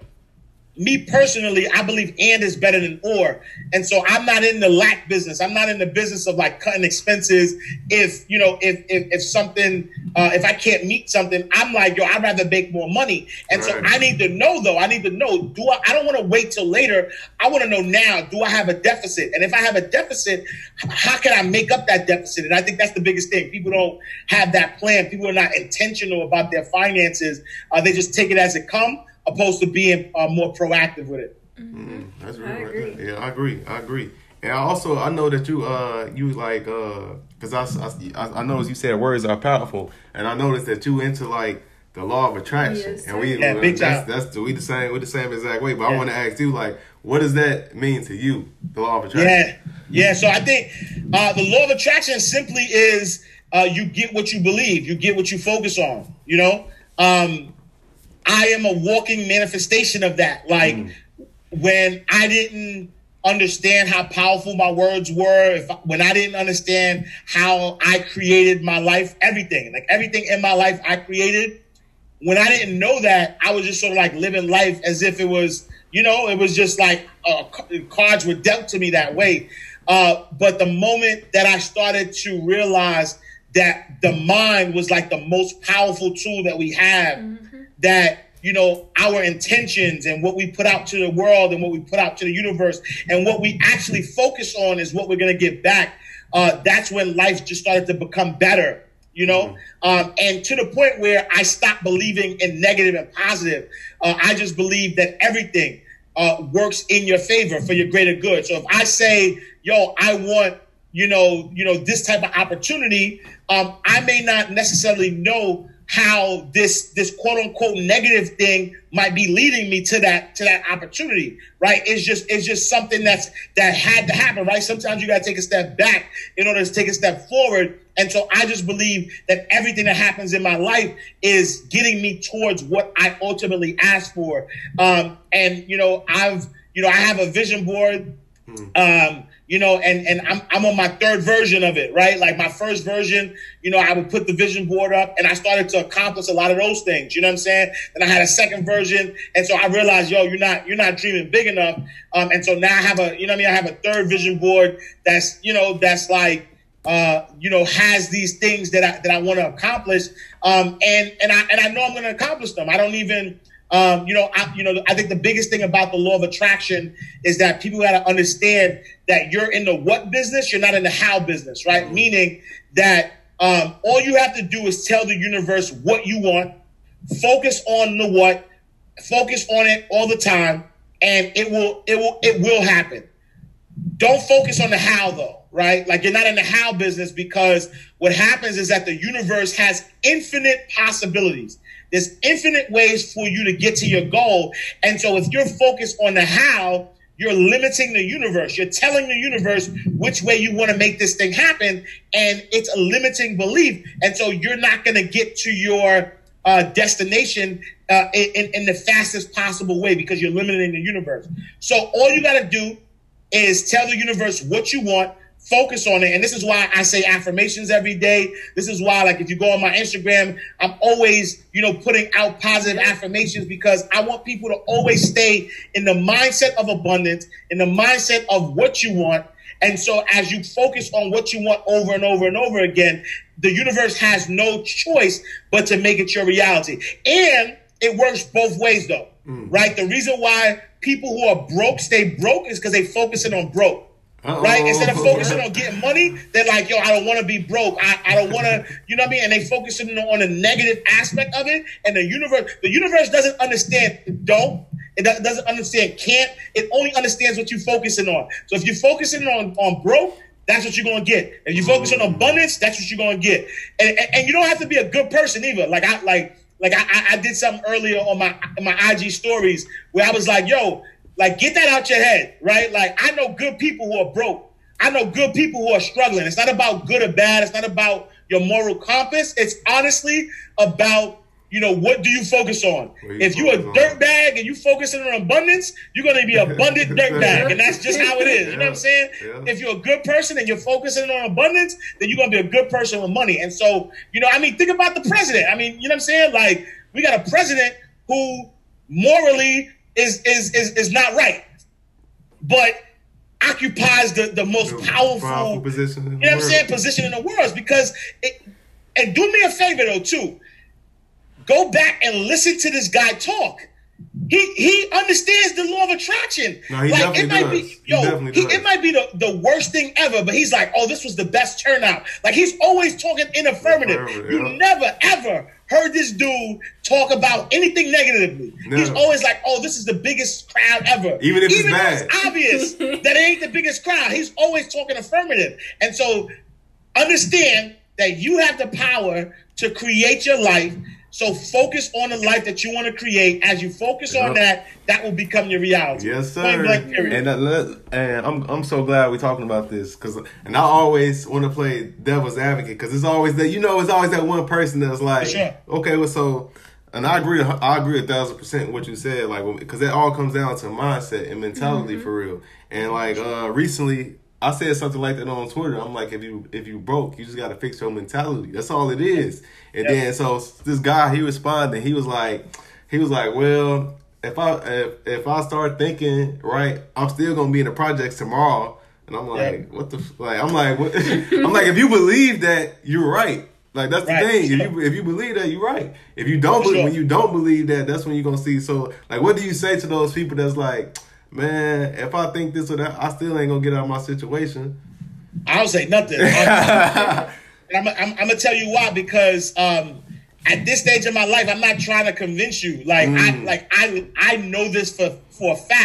me personally, I believe and is better than or. And so I'm not in the lack business. I'm not in the business of like cutting expenses. If, you know, if, if, if something, uh, if I can't meet something, I'm like, yo, I'd rather make more money. And right. So I need to know though, I need to know, do I, I don't want to wait till later. I want to know now, do I have a deficit? And if I have a deficit, how can I make up that deficit? And I think that's the biggest thing. People don't have that plan. People are not intentional about their finances. Uh, they just take it as it comes, opposed to being uh, more proactive with it. Mm-hmm. That's real right there. Yeah, I agree. I agree. And I also, I know that you, uh, you like, uh, cause I, I, I noticed you said words are powerful, and I noticed that you into like the law of attraction, yes, and we, yeah, big that's, time. that's the, we the same, we the same exact way. But yeah. I want to ask you, like, what does that mean to you, the law of attraction? Yeah, yeah. So I think uh, the law of attraction simply is uh, you get what you believe, you get what you focus on. You know. Um, I am a walking manifestation of that. Like mm. when I didn't understand how powerful my words were, if when I didn't understand how I created my life, everything, like everything in my life I created, when I didn't know that, I was just sort of like living life as if it was, you know, it was just like uh, cards were dealt to me that way. Uh, but the moment that I started to realize that the mind was like the most powerful tool that we have, mm-hmm. that, you know, our intentions and what we put out to the world and what we put out to the universe and what we actually focus on is what we're going to get back. Uh, that's when life just started to become better, you know, mm-hmm. um, and to the point where I stopped believing in negative and positive. Uh, I just believed that everything, uh, works in your favor for your greater good. So if I say, yo, I want, you know, you know, this type of opportunity, um, I may not necessarily know how this this quote unquote negative thing might be leading me to that to that opportunity, right? It's just it's just something that's that had to happen, right? Sometimes you got to take a step back in order to take a step forward. And so I just believe that everything that happens in my life is getting me towards what I ultimately asked for. Um, and you know, I've you know I have a vision board. Um, you know, and, and I'm, I'm on my third version of it, right? Like my first version, you know, I would put the vision board up and I started to accomplish a lot of those things. You know what I'm saying? Then I had a second version. And so I realized, yo, you're not, you're not dreaming big enough. Um, and so now I have a, you know what I mean? I have a third vision board that's, you know, that's like, uh, you know, has these things that I, that I want to accomplish. Um, and, and I, and I know I'm going to accomplish them. I don't even, Um, you know, I, you know, I think the biggest thing about the law of attraction is that people got to understand that you're in the what business, you're not in the how business, right? Mm-hmm. Meaning that um, all you have to do is tell the universe what you want, focus on the what, focus on it all the time, and it will, it will, it will happen. Don't focus on the how though, right? Like you're not in the how business, because what happens is that the universe has infinite possibilities. There's infinite ways for you to get to your goal. And so if you're focused on the how, you're limiting the universe. You're telling the universe which way you want to make this thing happen. And it's a limiting belief. And so you're not going to get to your uh, destination uh, in, in the fastest possible way because you're limiting the universe. So all you got to do is tell the universe what you want. Focus on it. And this is why I say affirmations every day. This is why, like, if you go on my Instagram, I'm always, you know, putting out positive affirmations, because I want people to always stay in the mindset of abundance, in the mindset of what you want. And so as you focus on what you want over and over and over again, the universe has no choice but to make it your reality. And it works both ways, though, mm. right? The reason why people who are broke stay broke is because they focusing on broke. Uh-oh. Right? Instead of focusing on getting money, they're like, yo, I don't want to be broke. I, I don't want to, you know what I mean? And they focusing on the negative aspect of it. And the universe, the universe doesn't understand don't. It doesn't understand can't. It only understands what you're focusing on. So if you're focusing on, on broke, that's what you're going to get. If you focus on abundance, that's what you're going to get. And, and, and you don't have to be a good person either. Like I, like, like I, I did something earlier on my, in my I G stories where I was like, yo, like, get that out your head, right? Like, I know good people who are broke. I know good people who are struggling. It's not about good or bad. It's not about your moral compass. It's honestly about, you know, what do you focus on? You if you're a dirtbag and you focusing on abundance, you're going to be an abundant dirtbag. And that's just how it is. You know what I'm saying? Yeah. If you're a good person and you're focusing on abundance, then you're going to be a good person with money. And so, you know, I mean, think about the president. I mean, you know what I'm saying? Like, we got a president who morally is is is is not right, but occupies the, the most the powerful, powerful position in the you know world. What I'm saying, position in the world. Is because it, and do me a favor though too, go back and listen to this guy talk. He he understands the law of attraction. No, he like it might does. be yo, he, it might be the, the worst thing ever, but he's like, oh, this was the best turnout. Like he's always talking in affirmative. affirmative you yeah. never ever heard this dude talk about anything negatively. No. He's always like, oh, this is the biggest crowd ever. Even if Even it's bad. It's obvious that it ain't the biggest crowd. He's always talking affirmative. And so understand that you have the power to create your life. So focus on the life that you want to create. As you focus yep. on that, that will become your reality. Yes, sir. Blank, and uh, and I'm I'm so glad we're talking about this, because and I always want to play devil's advocate, because it's always that you know it's always that one person that's like, sure. okay, well, so and I agree I agree a thousand percent with what you said, like because it all comes down to mindset and mentality mm-hmm. for real. And like uh, recently, I said something like that on Twitter. I'm like, if you if you broke, you just got to fix your mentality. That's all it is. And yep. then so this guy, he responded. He was like, he was like, well, if I if, if I start thinking right, I'm still gonna be in the projects tomorrow. And I'm like, yep. what the like? I'm like, what? I'm like, if you believe that, you're right. Like that's right. the thing. Sure. If you if you believe that, you're right. If you don't, believe, sure. when you don't believe that, that's when you're gonna see. So like, what do you say to those people that's like, man, if I think this or that, I still ain't gonna get out of my situation? I don't say nothing. I'm, I'm, I'm, I'm gonna tell you why, because um, at this stage of my life, I'm not trying to convince you. Like mm. I, like I, I know this for for a fact.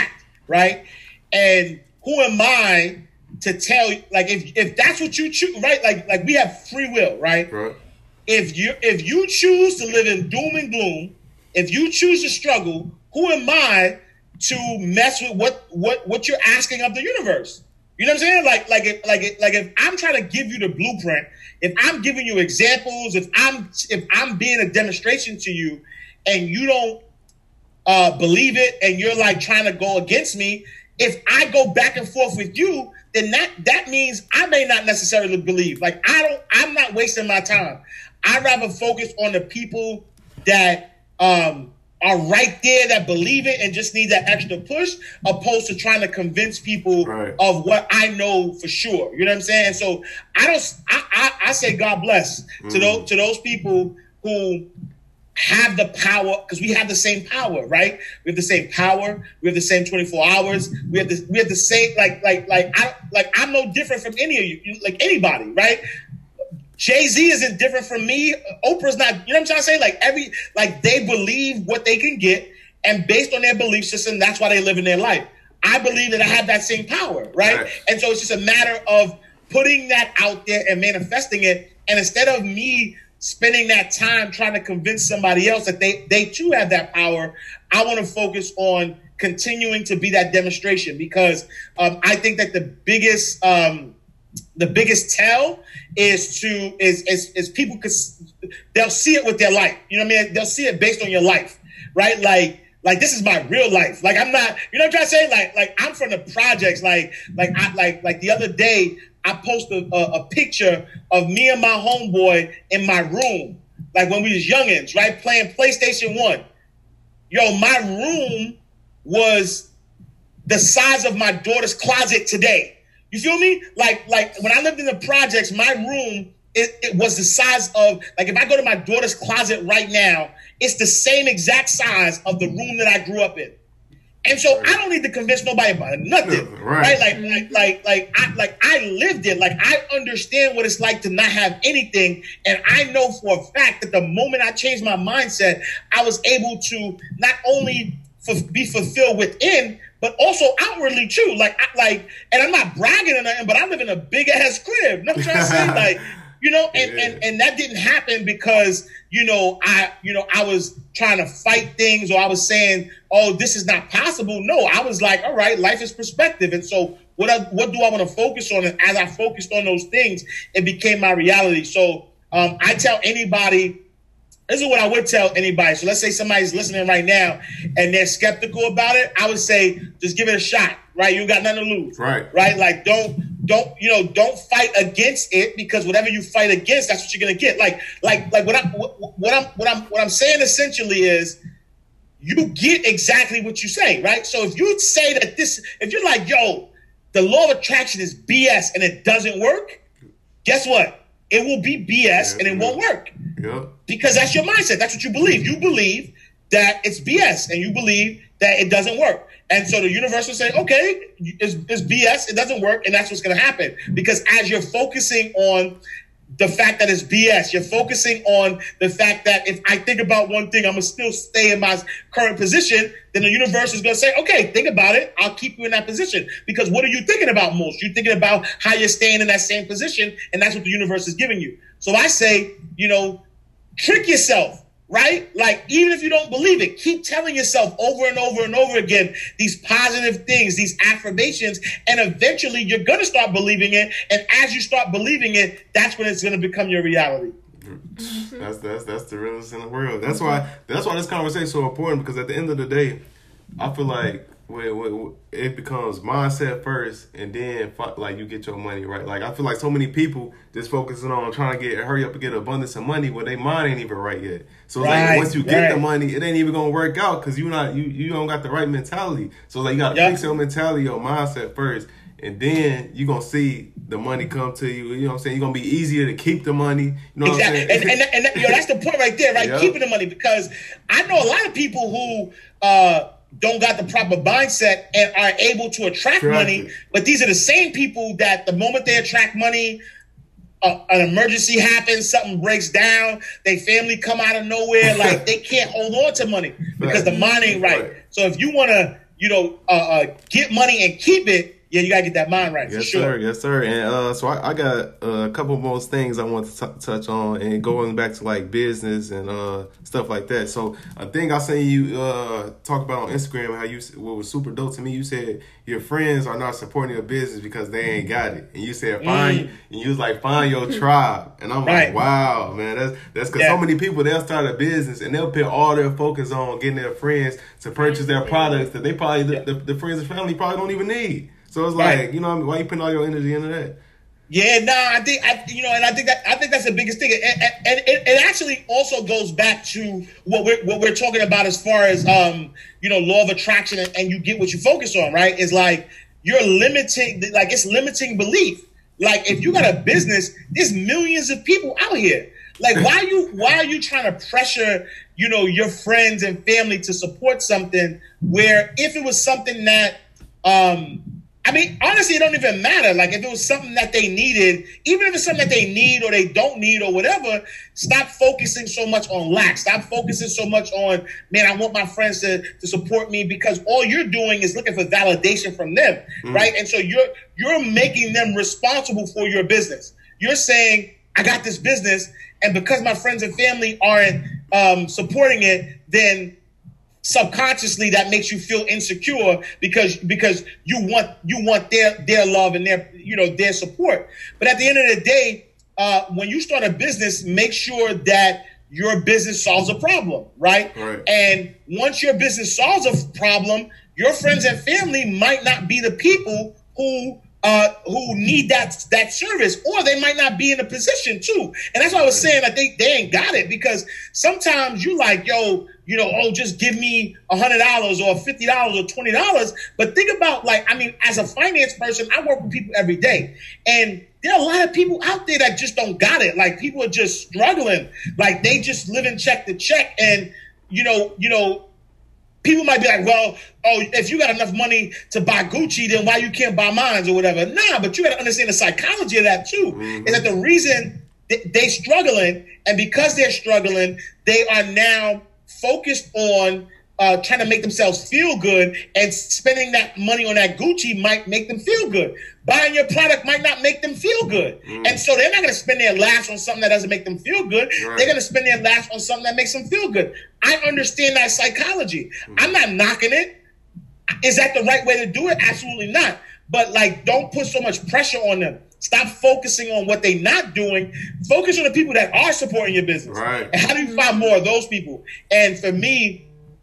right? And who am I to tell you, like, if if that's what you choose, right? Like, like we have free will, right? Right. If you if you choose to live in doom and gloom, if you choose to struggle, who am I to mess with what what what you're asking of the universe? You know what I'm saying? Like like if, like if, like if I'm trying to give you the blueprint, if I'm giving you examples, if I'm if I'm being a demonstration to you, and you don't uh, believe it, and you're like trying to go against me, if I go back and forth with you, then that that means I may not necessarily believe. Like I don't, I'm not wasting my time. I'd rather focus on the people that um, are right there that believe it and just need that extra push, opposed to trying to convince people right. of what I know for sure. You know what I'm saying? So I don't. I I, I say God bless mm. to those to those people who have the power, because we have the same power, right? We have the same power. We have the same twenty-four hours. We have the we have the same like like like I like I'm no different from any of you, like anybody, right? Jay-Z isn't different from me. Oprah's not, you know what I'm trying to say? Like every, like they believe what they can get, and based on their belief system, that's why they live in their life. I believe that I have that same power, right? right? And so it's just a matter of putting that out there and manifesting it. And instead of me spending that time trying to convince somebody else that they, they too have that power, I want to focus on continuing to be that demonstration, because um, I think that the biggest, um, the biggest tell is to is is, is people, cause they'll see it with their life. You know what I mean? They'll see it based on your life, right? Like, like this is my real life. Like I'm not, you know what I'm trying to say? Like, like I'm from the projects. Like, like I like like the other day I posted a, a picture of me and my homeboy in my room, like when we was youngins, right, playing PlayStation One. Yo, my room was the size of my daughter's closet today. You feel me? Like, like when I lived in the projects, my room, it, it was the size of, like if I go to my daughter's closet right now, it's the same exact size of the room that I grew up in. And so I don't need to convince nobody about nothing, right? right? Like, like, like, like, I, like I lived it. Like I understand what it's like to not have anything. And I know for a fact that the moment I changed my mindset, I was able to not only f- be fulfilled within, but also outwardly too. Like, I, like, and I'm not bragging or nothing, but I live in a big ass crib. You know what I'm trying to say? Like, you know, and, yeah. and, and that didn't happen because, you know, I, you know, I was trying to fight things, or I was saying, oh, this is not possible. No, I was like, all right, life is perspective. And so what, I, what do I want to focus on? And as I focused on those things, it became my reality. So um, I tell anybody, this is what I would tell anybody. So let's say somebody's listening right now and they're skeptical about it. I would say, just give it a shot, right? You got nothing to lose, right? Right? Like, don't, don't, you know, don't fight against it, because whatever you fight against, that's what you're gonna get. Like, like, like what I'm, what I'm, what I'm, what I'm saying essentially is, you get exactly what you say, right? So if you say that this, if you're like, yo, the law of attraction is B S and it doesn't work, guess what? It will be B S yeah, and it yeah. won't work. Yeah. Because that's your mindset. That's what you believe. You believe that it's B S and you believe that it doesn't work. And so the universe will say, okay, it's, it's B S, it doesn't work, and that's what's going to happen. Because as you're focusing on the fact that it's B S, you're focusing on the fact that if I think about one thing, I'm going to still stay in my current position, then the universe is going to say, okay, think about it. I'll keep you in that position. Because what are you thinking about most? You're thinking about how you're staying in that same position, and that's what the universe is giving you. So I say, you know, trick yourself, right? Like, even if you don't believe it, keep telling yourself over and over and over again these positive things, these affirmations, and eventually you're going to start believing it. And as you start believing it, that's when it's going to become your reality. That's that's that's the realest in the world. That's why that's why this conversation is so important, because at the end of the day, I feel like when, when it becomes mindset first, and then like you get your money right. Like I feel like so many people just focusing on trying to get hurry up and get abundance of money when their mind ain't even right yet. So right, like once you get right. the money, it ain't even gonna work out because you not you you don't got the right mentality. So like you gotta yep. fix your mentality, your mindset first, and then you gonna see the money come to you. You know what I'm saying? You're gonna be easier to keep the money. You know what exactly. I'm saying? And, and, and, and yo, that's the point right there, right? Yep. Keeping the money, because I know a lot of people who uh don't got the proper mindset and are able to attract Correct. money, but these are the same people that the moment they attract money, uh, an emergency happens, something breaks down, they family come out of nowhere, like they can't hold on to money because the mind ain't right. right. So if you want to you know, uh, uh, get money and keep it, yeah, you gotta get that mind right. Yes, for sure. sir. Yes, sir. And uh, so I, I got uh, a couple more things I want to t- touch on, and going back to like business and uh, stuff like that. So a thing I seen you uh, talk about on Instagram, how you what was super dope to me. You said your friends are not supporting your business because they ain't got it, and you said find, mm. and you was like find your tribe, and I'm right. like, wow, man, that's that's because yeah. so many people they'll start a business and they'll put all their focus on getting their friends to purchase their products that they probably the, yeah. the, the friends and family probably don't even need. So it's like, right. you know, why you putting all your energy into that? Yeah, no, nah, I think, I, you know, and I think that I think that's the biggest thing, and, and, and it, it actually also goes back to what we're what we're talking about as far as, um, you know, law of attraction, and, and you get what you focus on, right? Is like you're limiting, like it's limiting belief. Like if you got a business, there's millions of people out here. Like why are you why are you trying to pressure, you know, your friends and family to support something where if it was something that, um. I mean, honestly, it don't even matter. Like, if it was something that they needed, even if it's something that they need or they don't need or whatever, stop focusing so much on lack. Stop focusing so much on, man, I want my friends to, to support me, because all you're doing is looking for validation from them, mm. right? And so you're you're making them responsible for your business. You're saying, I got this business, and because my friends and family aren't um, supporting it, then subconsciously that makes you feel insecure because because you want you want their their love and their you know their support. But at the end of the day, uh, when you start a business, make sure that your business solves a problem, right? right? And once your business solves a problem, your friends and family might not be the people who uh, who need that that service, or they might not be in a position to. And that's why I was saying I think they ain't got it, because sometimes you like, yo, you know, oh, just give me a hundred dollars or fifty dollars or twenty dollars. But think about, like, I mean, as a finance person, I work with people every day, and there are a lot of people out there that just don't got it. Like, people are just struggling, like they just living check to check, and you know, you know. People might be like, well, oh, if you got enough money to buy Gucci, then why you can't buy mine or whatever? Nah, but you got to understand the psychology of that too. Mm-hmm. Is that the reason they, they struggling, and because they're struggling, they are now focused on uh, trying to make themselves feel good, and spending that money on that Gucci might make them feel good. Buying your product might not make them feel good. Mm. And so they're not going to spend their laughs on something that doesn't make them feel good. Right. They're going to spend their laughs on something that makes them feel good. I understand that psychology. Mm. I'm not knocking it. Is that the right way to do it? Absolutely not. But, like, don't put so much pressure on them. Stop focusing on what they're not doing. Focus on the people that are supporting your business. Right. And how do you find more of those people? And for me,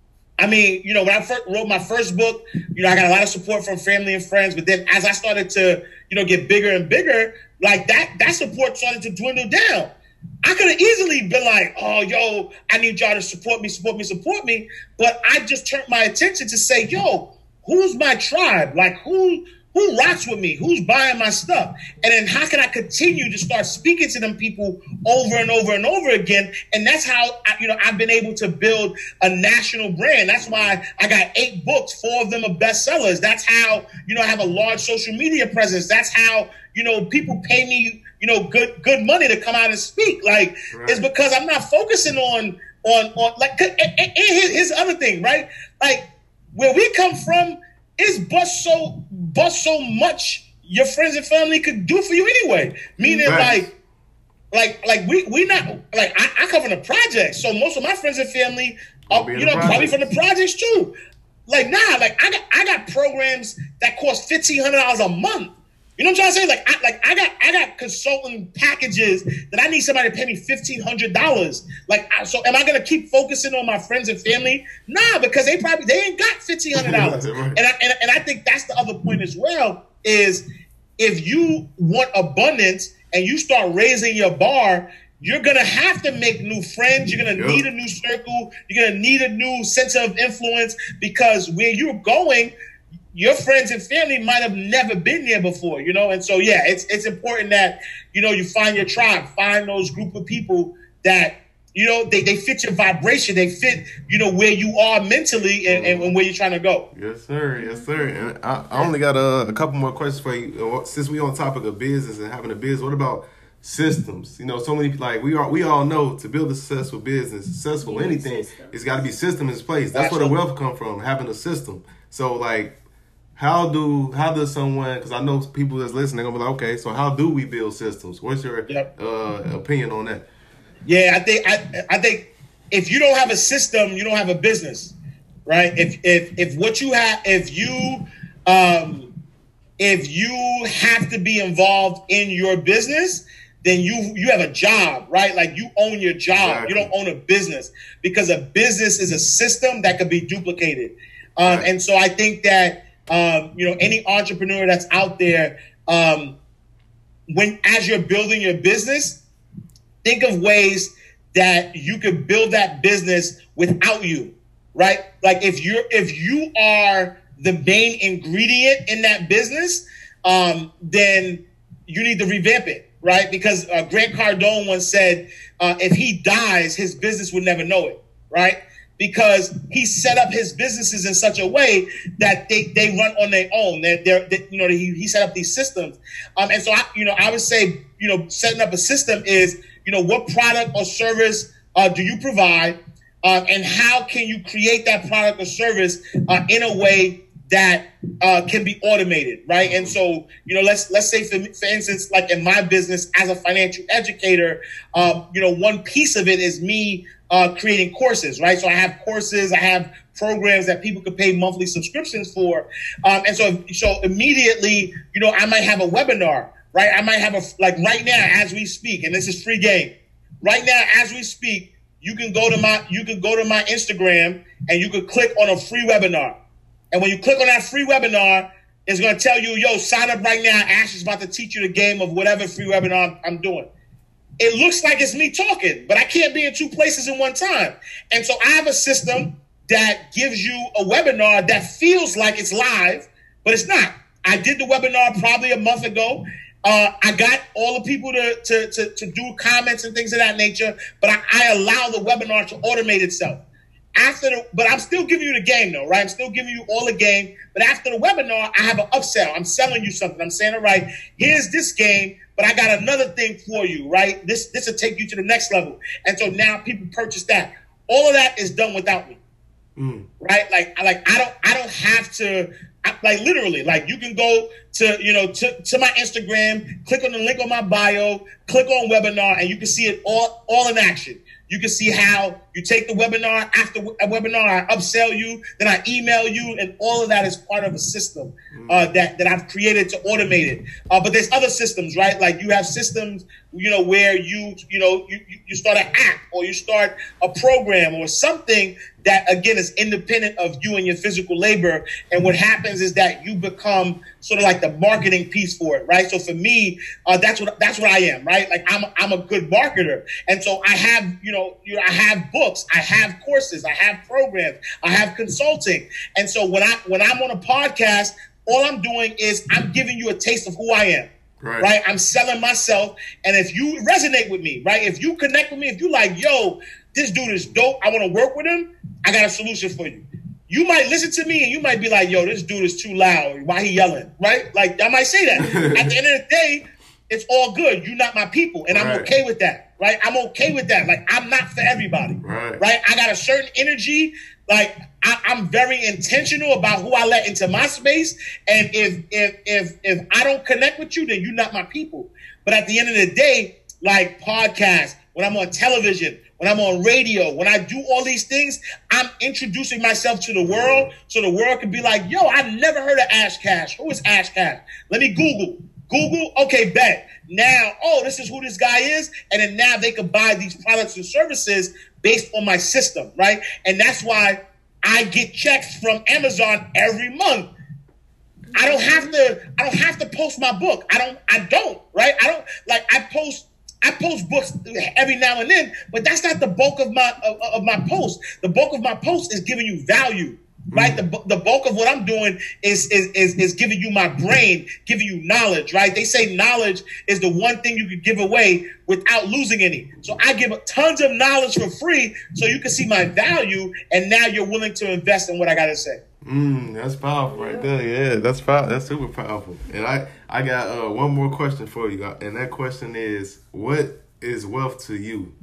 I mean, you know, when I first wrote my first book, you know, I got a lot of support from family and friends. But then as I started to, you know, get bigger and bigger, like that, that support started to dwindle down. I could have easily been like, oh, yo, I need y'all to support me, support me, support me. But I just turned my attention to say, yo, who's my tribe? Like, who who rocks with me? Who's buying my stuff? And then how can I continue to start speaking to them people over and over and over again? And that's how, I, you know, I've been able to build a national brand. That's why I got eight books, four of them are bestsellers. That's how, you know, I have a large social media presence. That's how, you know, people pay me, you know, good good money to come out and speak. Like, right. It's because I'm not focusing on, on, on like, and, and here's the other thing, right? Like, where we come from, it's but so but so much your friends and family could do for you anyway. Meaning, right. like, like, like we we not like I, I come from the projects, so most of my friends and family are, you know, probably from the projects too. Like, nah, like I got I got programs that cost fifteen hundred dollars a month. You know what I'm trying to say? Like, I, like I got I got consulting packages that I need somebody to pay me fifteen hundred dollars. Like, I, so am I going to keep focusing on my friends and family? Nah, because they probably they ain't got fifteen hundred dollars. Right. And I and, and I think that's the other point as well. Is if you want abundance and you start raising your bar, you're going to have to make new friends. You're going to yep. need a new circle. You're going to need a new sense of influence, because where you're going, your friends and family might have never been there before, you know? And so, yeah, it's it's important that, you know, you find your tribe, find those group of people that, you know, they, they fit your vibration. They fit, you know, where you are mentally and, and where you're trying to go. Yes, sir. Yes, sir. And I, I only got a, a couple more questions for you. Since we on topic of business and having a business, what about systems? You know, so many, like, we are, we all know to build a successful business, successful anything, it's got to be systems in place. That's where the wealth come from, having a system. So like, how do how does someone? Because I know people that's listening gonna be like, okay, so how do we build systems? What's your Yep. uh, opinion on that? Yeah, I think I I think if you don't have a system, you don't have a business, right? If if if what you have, if you um, if you have to be involved in your business, then you you have a job, right? Like you own your job. Exactly. You don't own a business, because a business is a system that could be duplicated. Um, Right. And so I think that um, you know, any entrepreneur that's out there, um, when as you're building your business, think of ways that you could build that business without you, right? Like if you're if you are the main ingredient in that business, um, then you need to revamp it, right? Because uh, Grant Cardone once said, uh, if he dies, his business would never know it, right? Because he set up his businesses in such a way that they, they run on their own. They're, they're, they, you know, he, he set up these systems. Um, and so, I, you know, I would say, you know, setting up a system is, you know, what product or service uh, do you provide? Uh, and how can you create that product or service uh, in a way that uh, can be automated, right? And so, you know, let's let's say, for, for instance, like in my business as a financial educator, uh, you know, one piece of it is me uh, creating courses, right? So I have courses, I have programs that people could pay monthly subscriptions for. Um, and so, so immediately, you know, I might have a webinar, right? I might have a, like right now, as we speak, and this is free game. Right now, as we speak, you can go to my, you can go to my Instagram and you can click on a free webinar. And when you click on that free webinar, it's going to tell you, yo, sign up right now. Ash is about to teach you the game of whatever free webinar I'm doing. It looks like it's me talking, but I can't be in two places in one time. And so I have a system that gives you a webinar that feels like it's live, but it's not. I did the webinar probably a month ago. Uh, I got all the people to, to, to, to do comments and things of that nature, but I, I allow the webinar to automate itself. After the, but I'm still giving you the game though, right? I'm still giving you all the game. But after the webinar, I have an upsell. I'm selling you something. I'm saying, all right, here's this game, but I got another thing for you, right? This this will take you to the next level. And so now people purchase that. All of that is done without me, mm. right? Like, like I don't I don't have to. I, like literally, like you can go to you know to, to my Instagram, click on the link on my bio, click on webinar, and you can see it all all in action. You can see how you take the webinar. After a webinar, I upsell you, then I email you, and all of that is part of a system uh, that, that I've created to automate it. Uh, but there's other systems, right? Like you have systems, you know, where you, you know, you, you start an app or you start a program or something that, again, is independent of you and your physical labor. And what happens is that you become sort of like the marketing piece for it, right? So for me, uh, that's what that's what I am, right? Like I'm I'm a good marketer, and so I have you know you know I have books, I have courses, I have programs, I have consulting, and so when I when I'm on a podcast, all I'm doing is I'm giving you a taste of who I am. Right. right. I'm selling myself. And if you resonate with me, right, if you connect with me, if you like, yo, this dude is dope, I want to work with him, I got a solution for you. You might listen to me and you might be like, yo, this dude is too loud. Why he yelling? Right? Like, I might say that. At the end of the day, it's all good. You're not my people. And I'm right. okay with that. Right? I'm okay with that. Like, I'm not for everybody. Right? right? I got a certain energy. Like, I, I'm very intentional about who I let into my space. And if if if if I don't connect with you, then you're not my people. But at the end of the day, like podcasts, when I'm on television, when I'm on radio, when I do all these things, I'm introducing myself to the world so the world can be like, yo, I've never heard of Ash Cash. Who is Ash Cash? Let me Google. Google, okay, bet. Now, oh, this is who this guy is. And then now they can buy these products and services based on my system, right? And that's why I get checks from Amazon every month. I don't have to, I don't have to post my book. I don't, I don't, right? I don't, like, I post I post books every now and then, but that's not the bulk of my of, of my post. The bulk of my post is giving you value, right? Mm. The the bulk of what I'm doing is, is is is giving you my brain, giving you knowledge, right? They say knowledge is the one thing you could give away without losing any. So I give tons of knowledge for free so you can see my value, and now you're willing to invest in what I got to say. Mm, that's powerful right there. Yeah, that's powerful. That's super powerful. And I, I got uh, one more question for you. And that question is, what is wealth to you?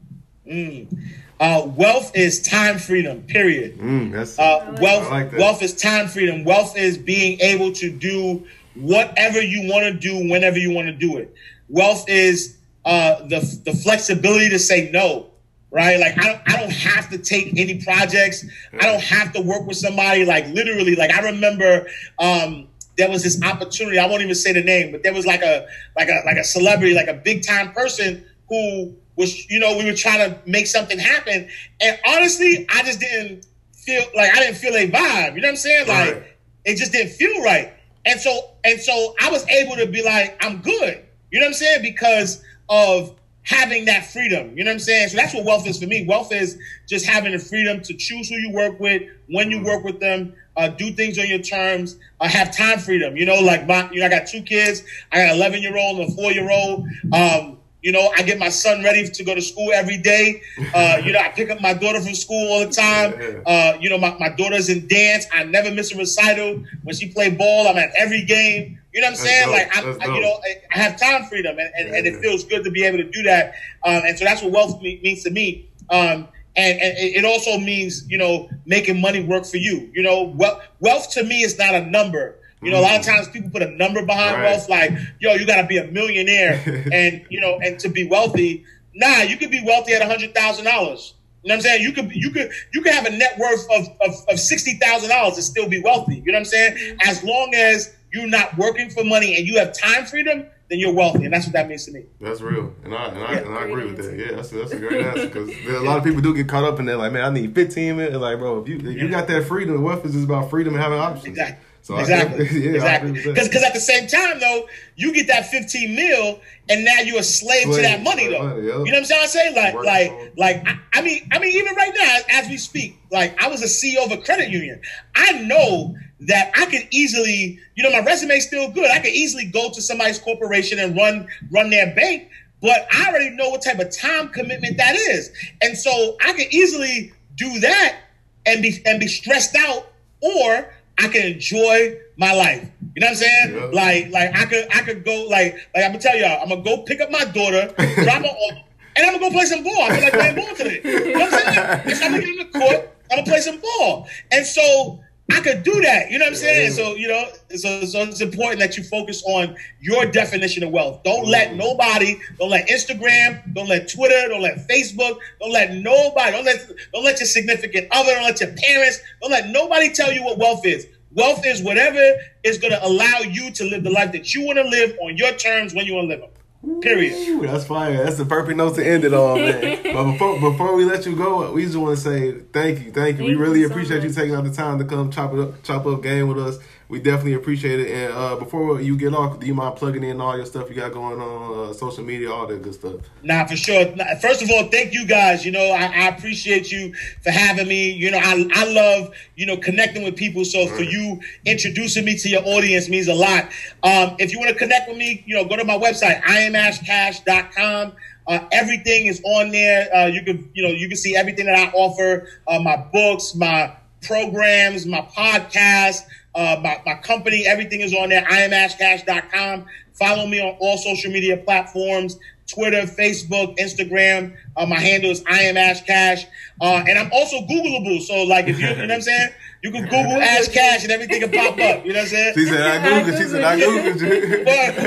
Mm. Uh, wealth is time freedom, period. Mm, that's, uh, wealth, like that. wealth is time freedom. Wealth is being able to do whatever you want to do whenever you want to do it. Wealth is uh, the the flexibility to say no, right? Like I don't, I don't have to take any projects. I don't have to work with somebody. Like literally, like I remember um, there was this opportunity. I won't even say the name, but there was like a like a like a celebrity, like a big time person who was, you know, we were trying to make something happen. And honestly, I just didn't feel like I didn't feel a vibe. You know what I'm saying? Like right. It just didn't feel right. And so and so I was able to be like, I'm good. You know what I'm saying? Because of having that freedom. You know what I'm saying? So that's what wealth is for me. Wealth is just having the freedom to choose who you work with, when you work with them, uh, do things on your terms, uh, have time freedom. You know, like my, you know, I got two kids. I got an eleven year old and a four year old. Um, You know, I get my son ready to go to school every day. Uh, you know, I pick up my daughter from school all the time. Uh, you know, my, my daughter's in dance. I never miss a recital. When she play ball, I'm at every game. You know what I'm saying? Like, I, I, you know, I have time freedom, and, and, and it feels good to be able to do that. Um, and so that's what wealth means to me. Um, and, and it also means, you know, making money work for you. You know, wealth, wealth to me is not a number. You know, a lot of times people put a number behind right. wealth, like, yo, you got to be a millionaire and, you know, and to be wealthy. Nah, you could be wealthy at one hundred thousand dollars. You know what I'm saying? You could you could, you could have a net worth of, of, of sixty thousand dollars and still be wealthy. You know what I'm saying? As long as you're not working for money and you have time freedom, then you're wealthy. And that's what that means to me. That's real. And I, and I, Yeah. and I agree with that. Yeah, that's a, that's a great answer. Because a lot of people do get caught up in that. Like, man, I need fifteen minutes. Like, bro, if you if you got that freedom, wealth is just about freedom and having options. Exactly. So exactly. I, yeah, exactly. I Because because at the same time though, you get that fifteen mil, and now you're a slave, slave to that money though. Money, yeah. You know what I'm saying? I say like Work like on. like I, I mean I mean even right now as we speak, like I was a C E O of a credit union. I know that I could easily, you know, my resume is still good. I could easily go to somebody's corporation and run run their bank, but I already know what type of time commitment that is, and so I could easily do that and be and be stressed out, or I can enjoy my life. You know what I'm saying? Yeah. Like, like I could, I could go, like, like I'm gonna tell y'all, I'm gonna go pick up my daughter, drop her off, and I'm gonna go play some ball. I feel like playing ball today. You know what I'm saying? And so I'm gonna get in the court, I'm gonna play some ball, and so I could do that. You know what I'm saying? And so you know, so so it's important that you focus on your definition of wealth. Don't let nobody, don't let Instagram, don't let Twitter, don't let Facebook, don't let nobody, don't let don't let your significant other, don't let your parents, don't let nobody tell you what wealth is. Wealth is whatever is going to allow you to live the life that you want to live on your terms when you want to live them. Period. Ooh, that's fire. That's the perfect note to end it on, man. But before before we let you go, we just want to say thank you, thank you. Thank we really you so appreciate much. you taking out the time to come chop it up, chop up game with us. We definitely appreciate it. And uh, before you get off, do you mind plugging in all your stuff you got going on, uh, social media, all that good stuff? Nah, for sure. Nah, first of all, thank you guys. You know, I, I appreciate you for having me. You know, I I love, you know, connecting with people. So for you introducing me to your audience means a lot. Um, if you want to connect with me, you know, go to my website, I am ash cash dot com. Uh, everything is on there. Uh, you can, you know, you can see everything that I offer, uh, my books, my programs, my podcast, uh, my, my company, everything is on there. I am ash cash dot com. Follow me on all social media platforms, Twitter, Facebook, Instagram. Uh, my handle is I am Ash Cash. Uh, and I'm also Googleable. So like if you, you know what I'm saying? You can Google Ash Cash and everything can pop up. You know what I'm saying? She said, I Googled. She said, I Googled you.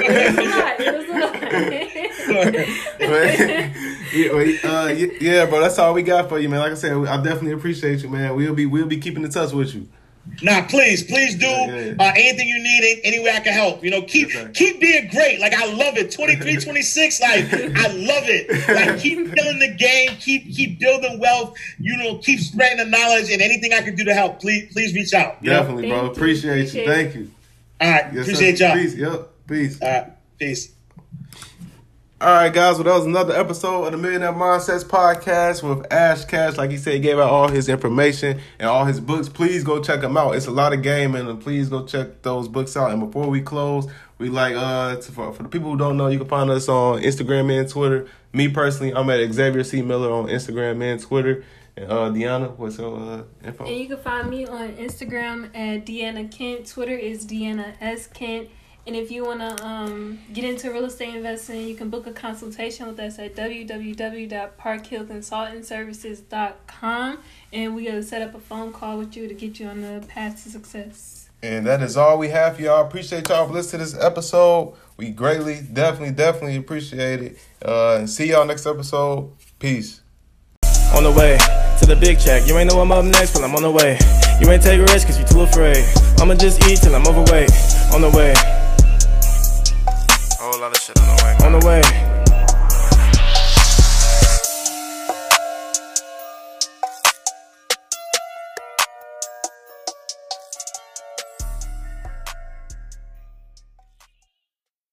yeah, well, uh, yeah, bro, that's all we got for you, man. Like I said, I definitely appreciate you, man. We'll be we'll be keeping in touch with you. Nah, please, please do Yeah, yeah, yeah. Uh, anything you need, any way I can help. You know, keep Yes, sir. keep being great. Like I love it. twenty-three, twenty-six, like I love it. Like keep killing the game, keep keep building wealth. You know, keep spreading the knowledge, and anything I can do to help, please please reach out. You know? Definitely, bro. Thank you. Appreciate you. Appreciate Thank you. All right, Yes, appreciate sir. y'all. Peace. Yep. Peace. All right, peace. All right, guys. Well, that was another episode of the Millionaire Mindsets Podcast with Ash Cash. Like he said, he gave out all his information and all his books. Please go check them out. It's a lot of game, and please go check those books out. And before we close, we like uh to, for, for the people who don't know, you can find us on Instagram and Twitter. Me personally, I'm at Xavier C. Miller on Instagram and Twitter. And uh, Deanna, what's your uh, info? And you can find me on Instagram at Deanna Kent. Twitter is Deanna S. Kent. And if you want to um, get into real estate investing, you can book a consultation with us at w w w dot park hill consultant services dot com. And we got to set up a phone call with you to get you on the path to success. And that is all we have for y'all. Appreciate y'all for listening to this episode. We greatly, definitely, definitely appreciate it. Uh, and see y'all next episode. Peace. On the way to the big check. You ain't know I'm up next, but I'm on the way. You ain't take a risk cause you too afraid. I'ma just eat till I'm overweight. On the way. Whole lot of shit on the way. On the way.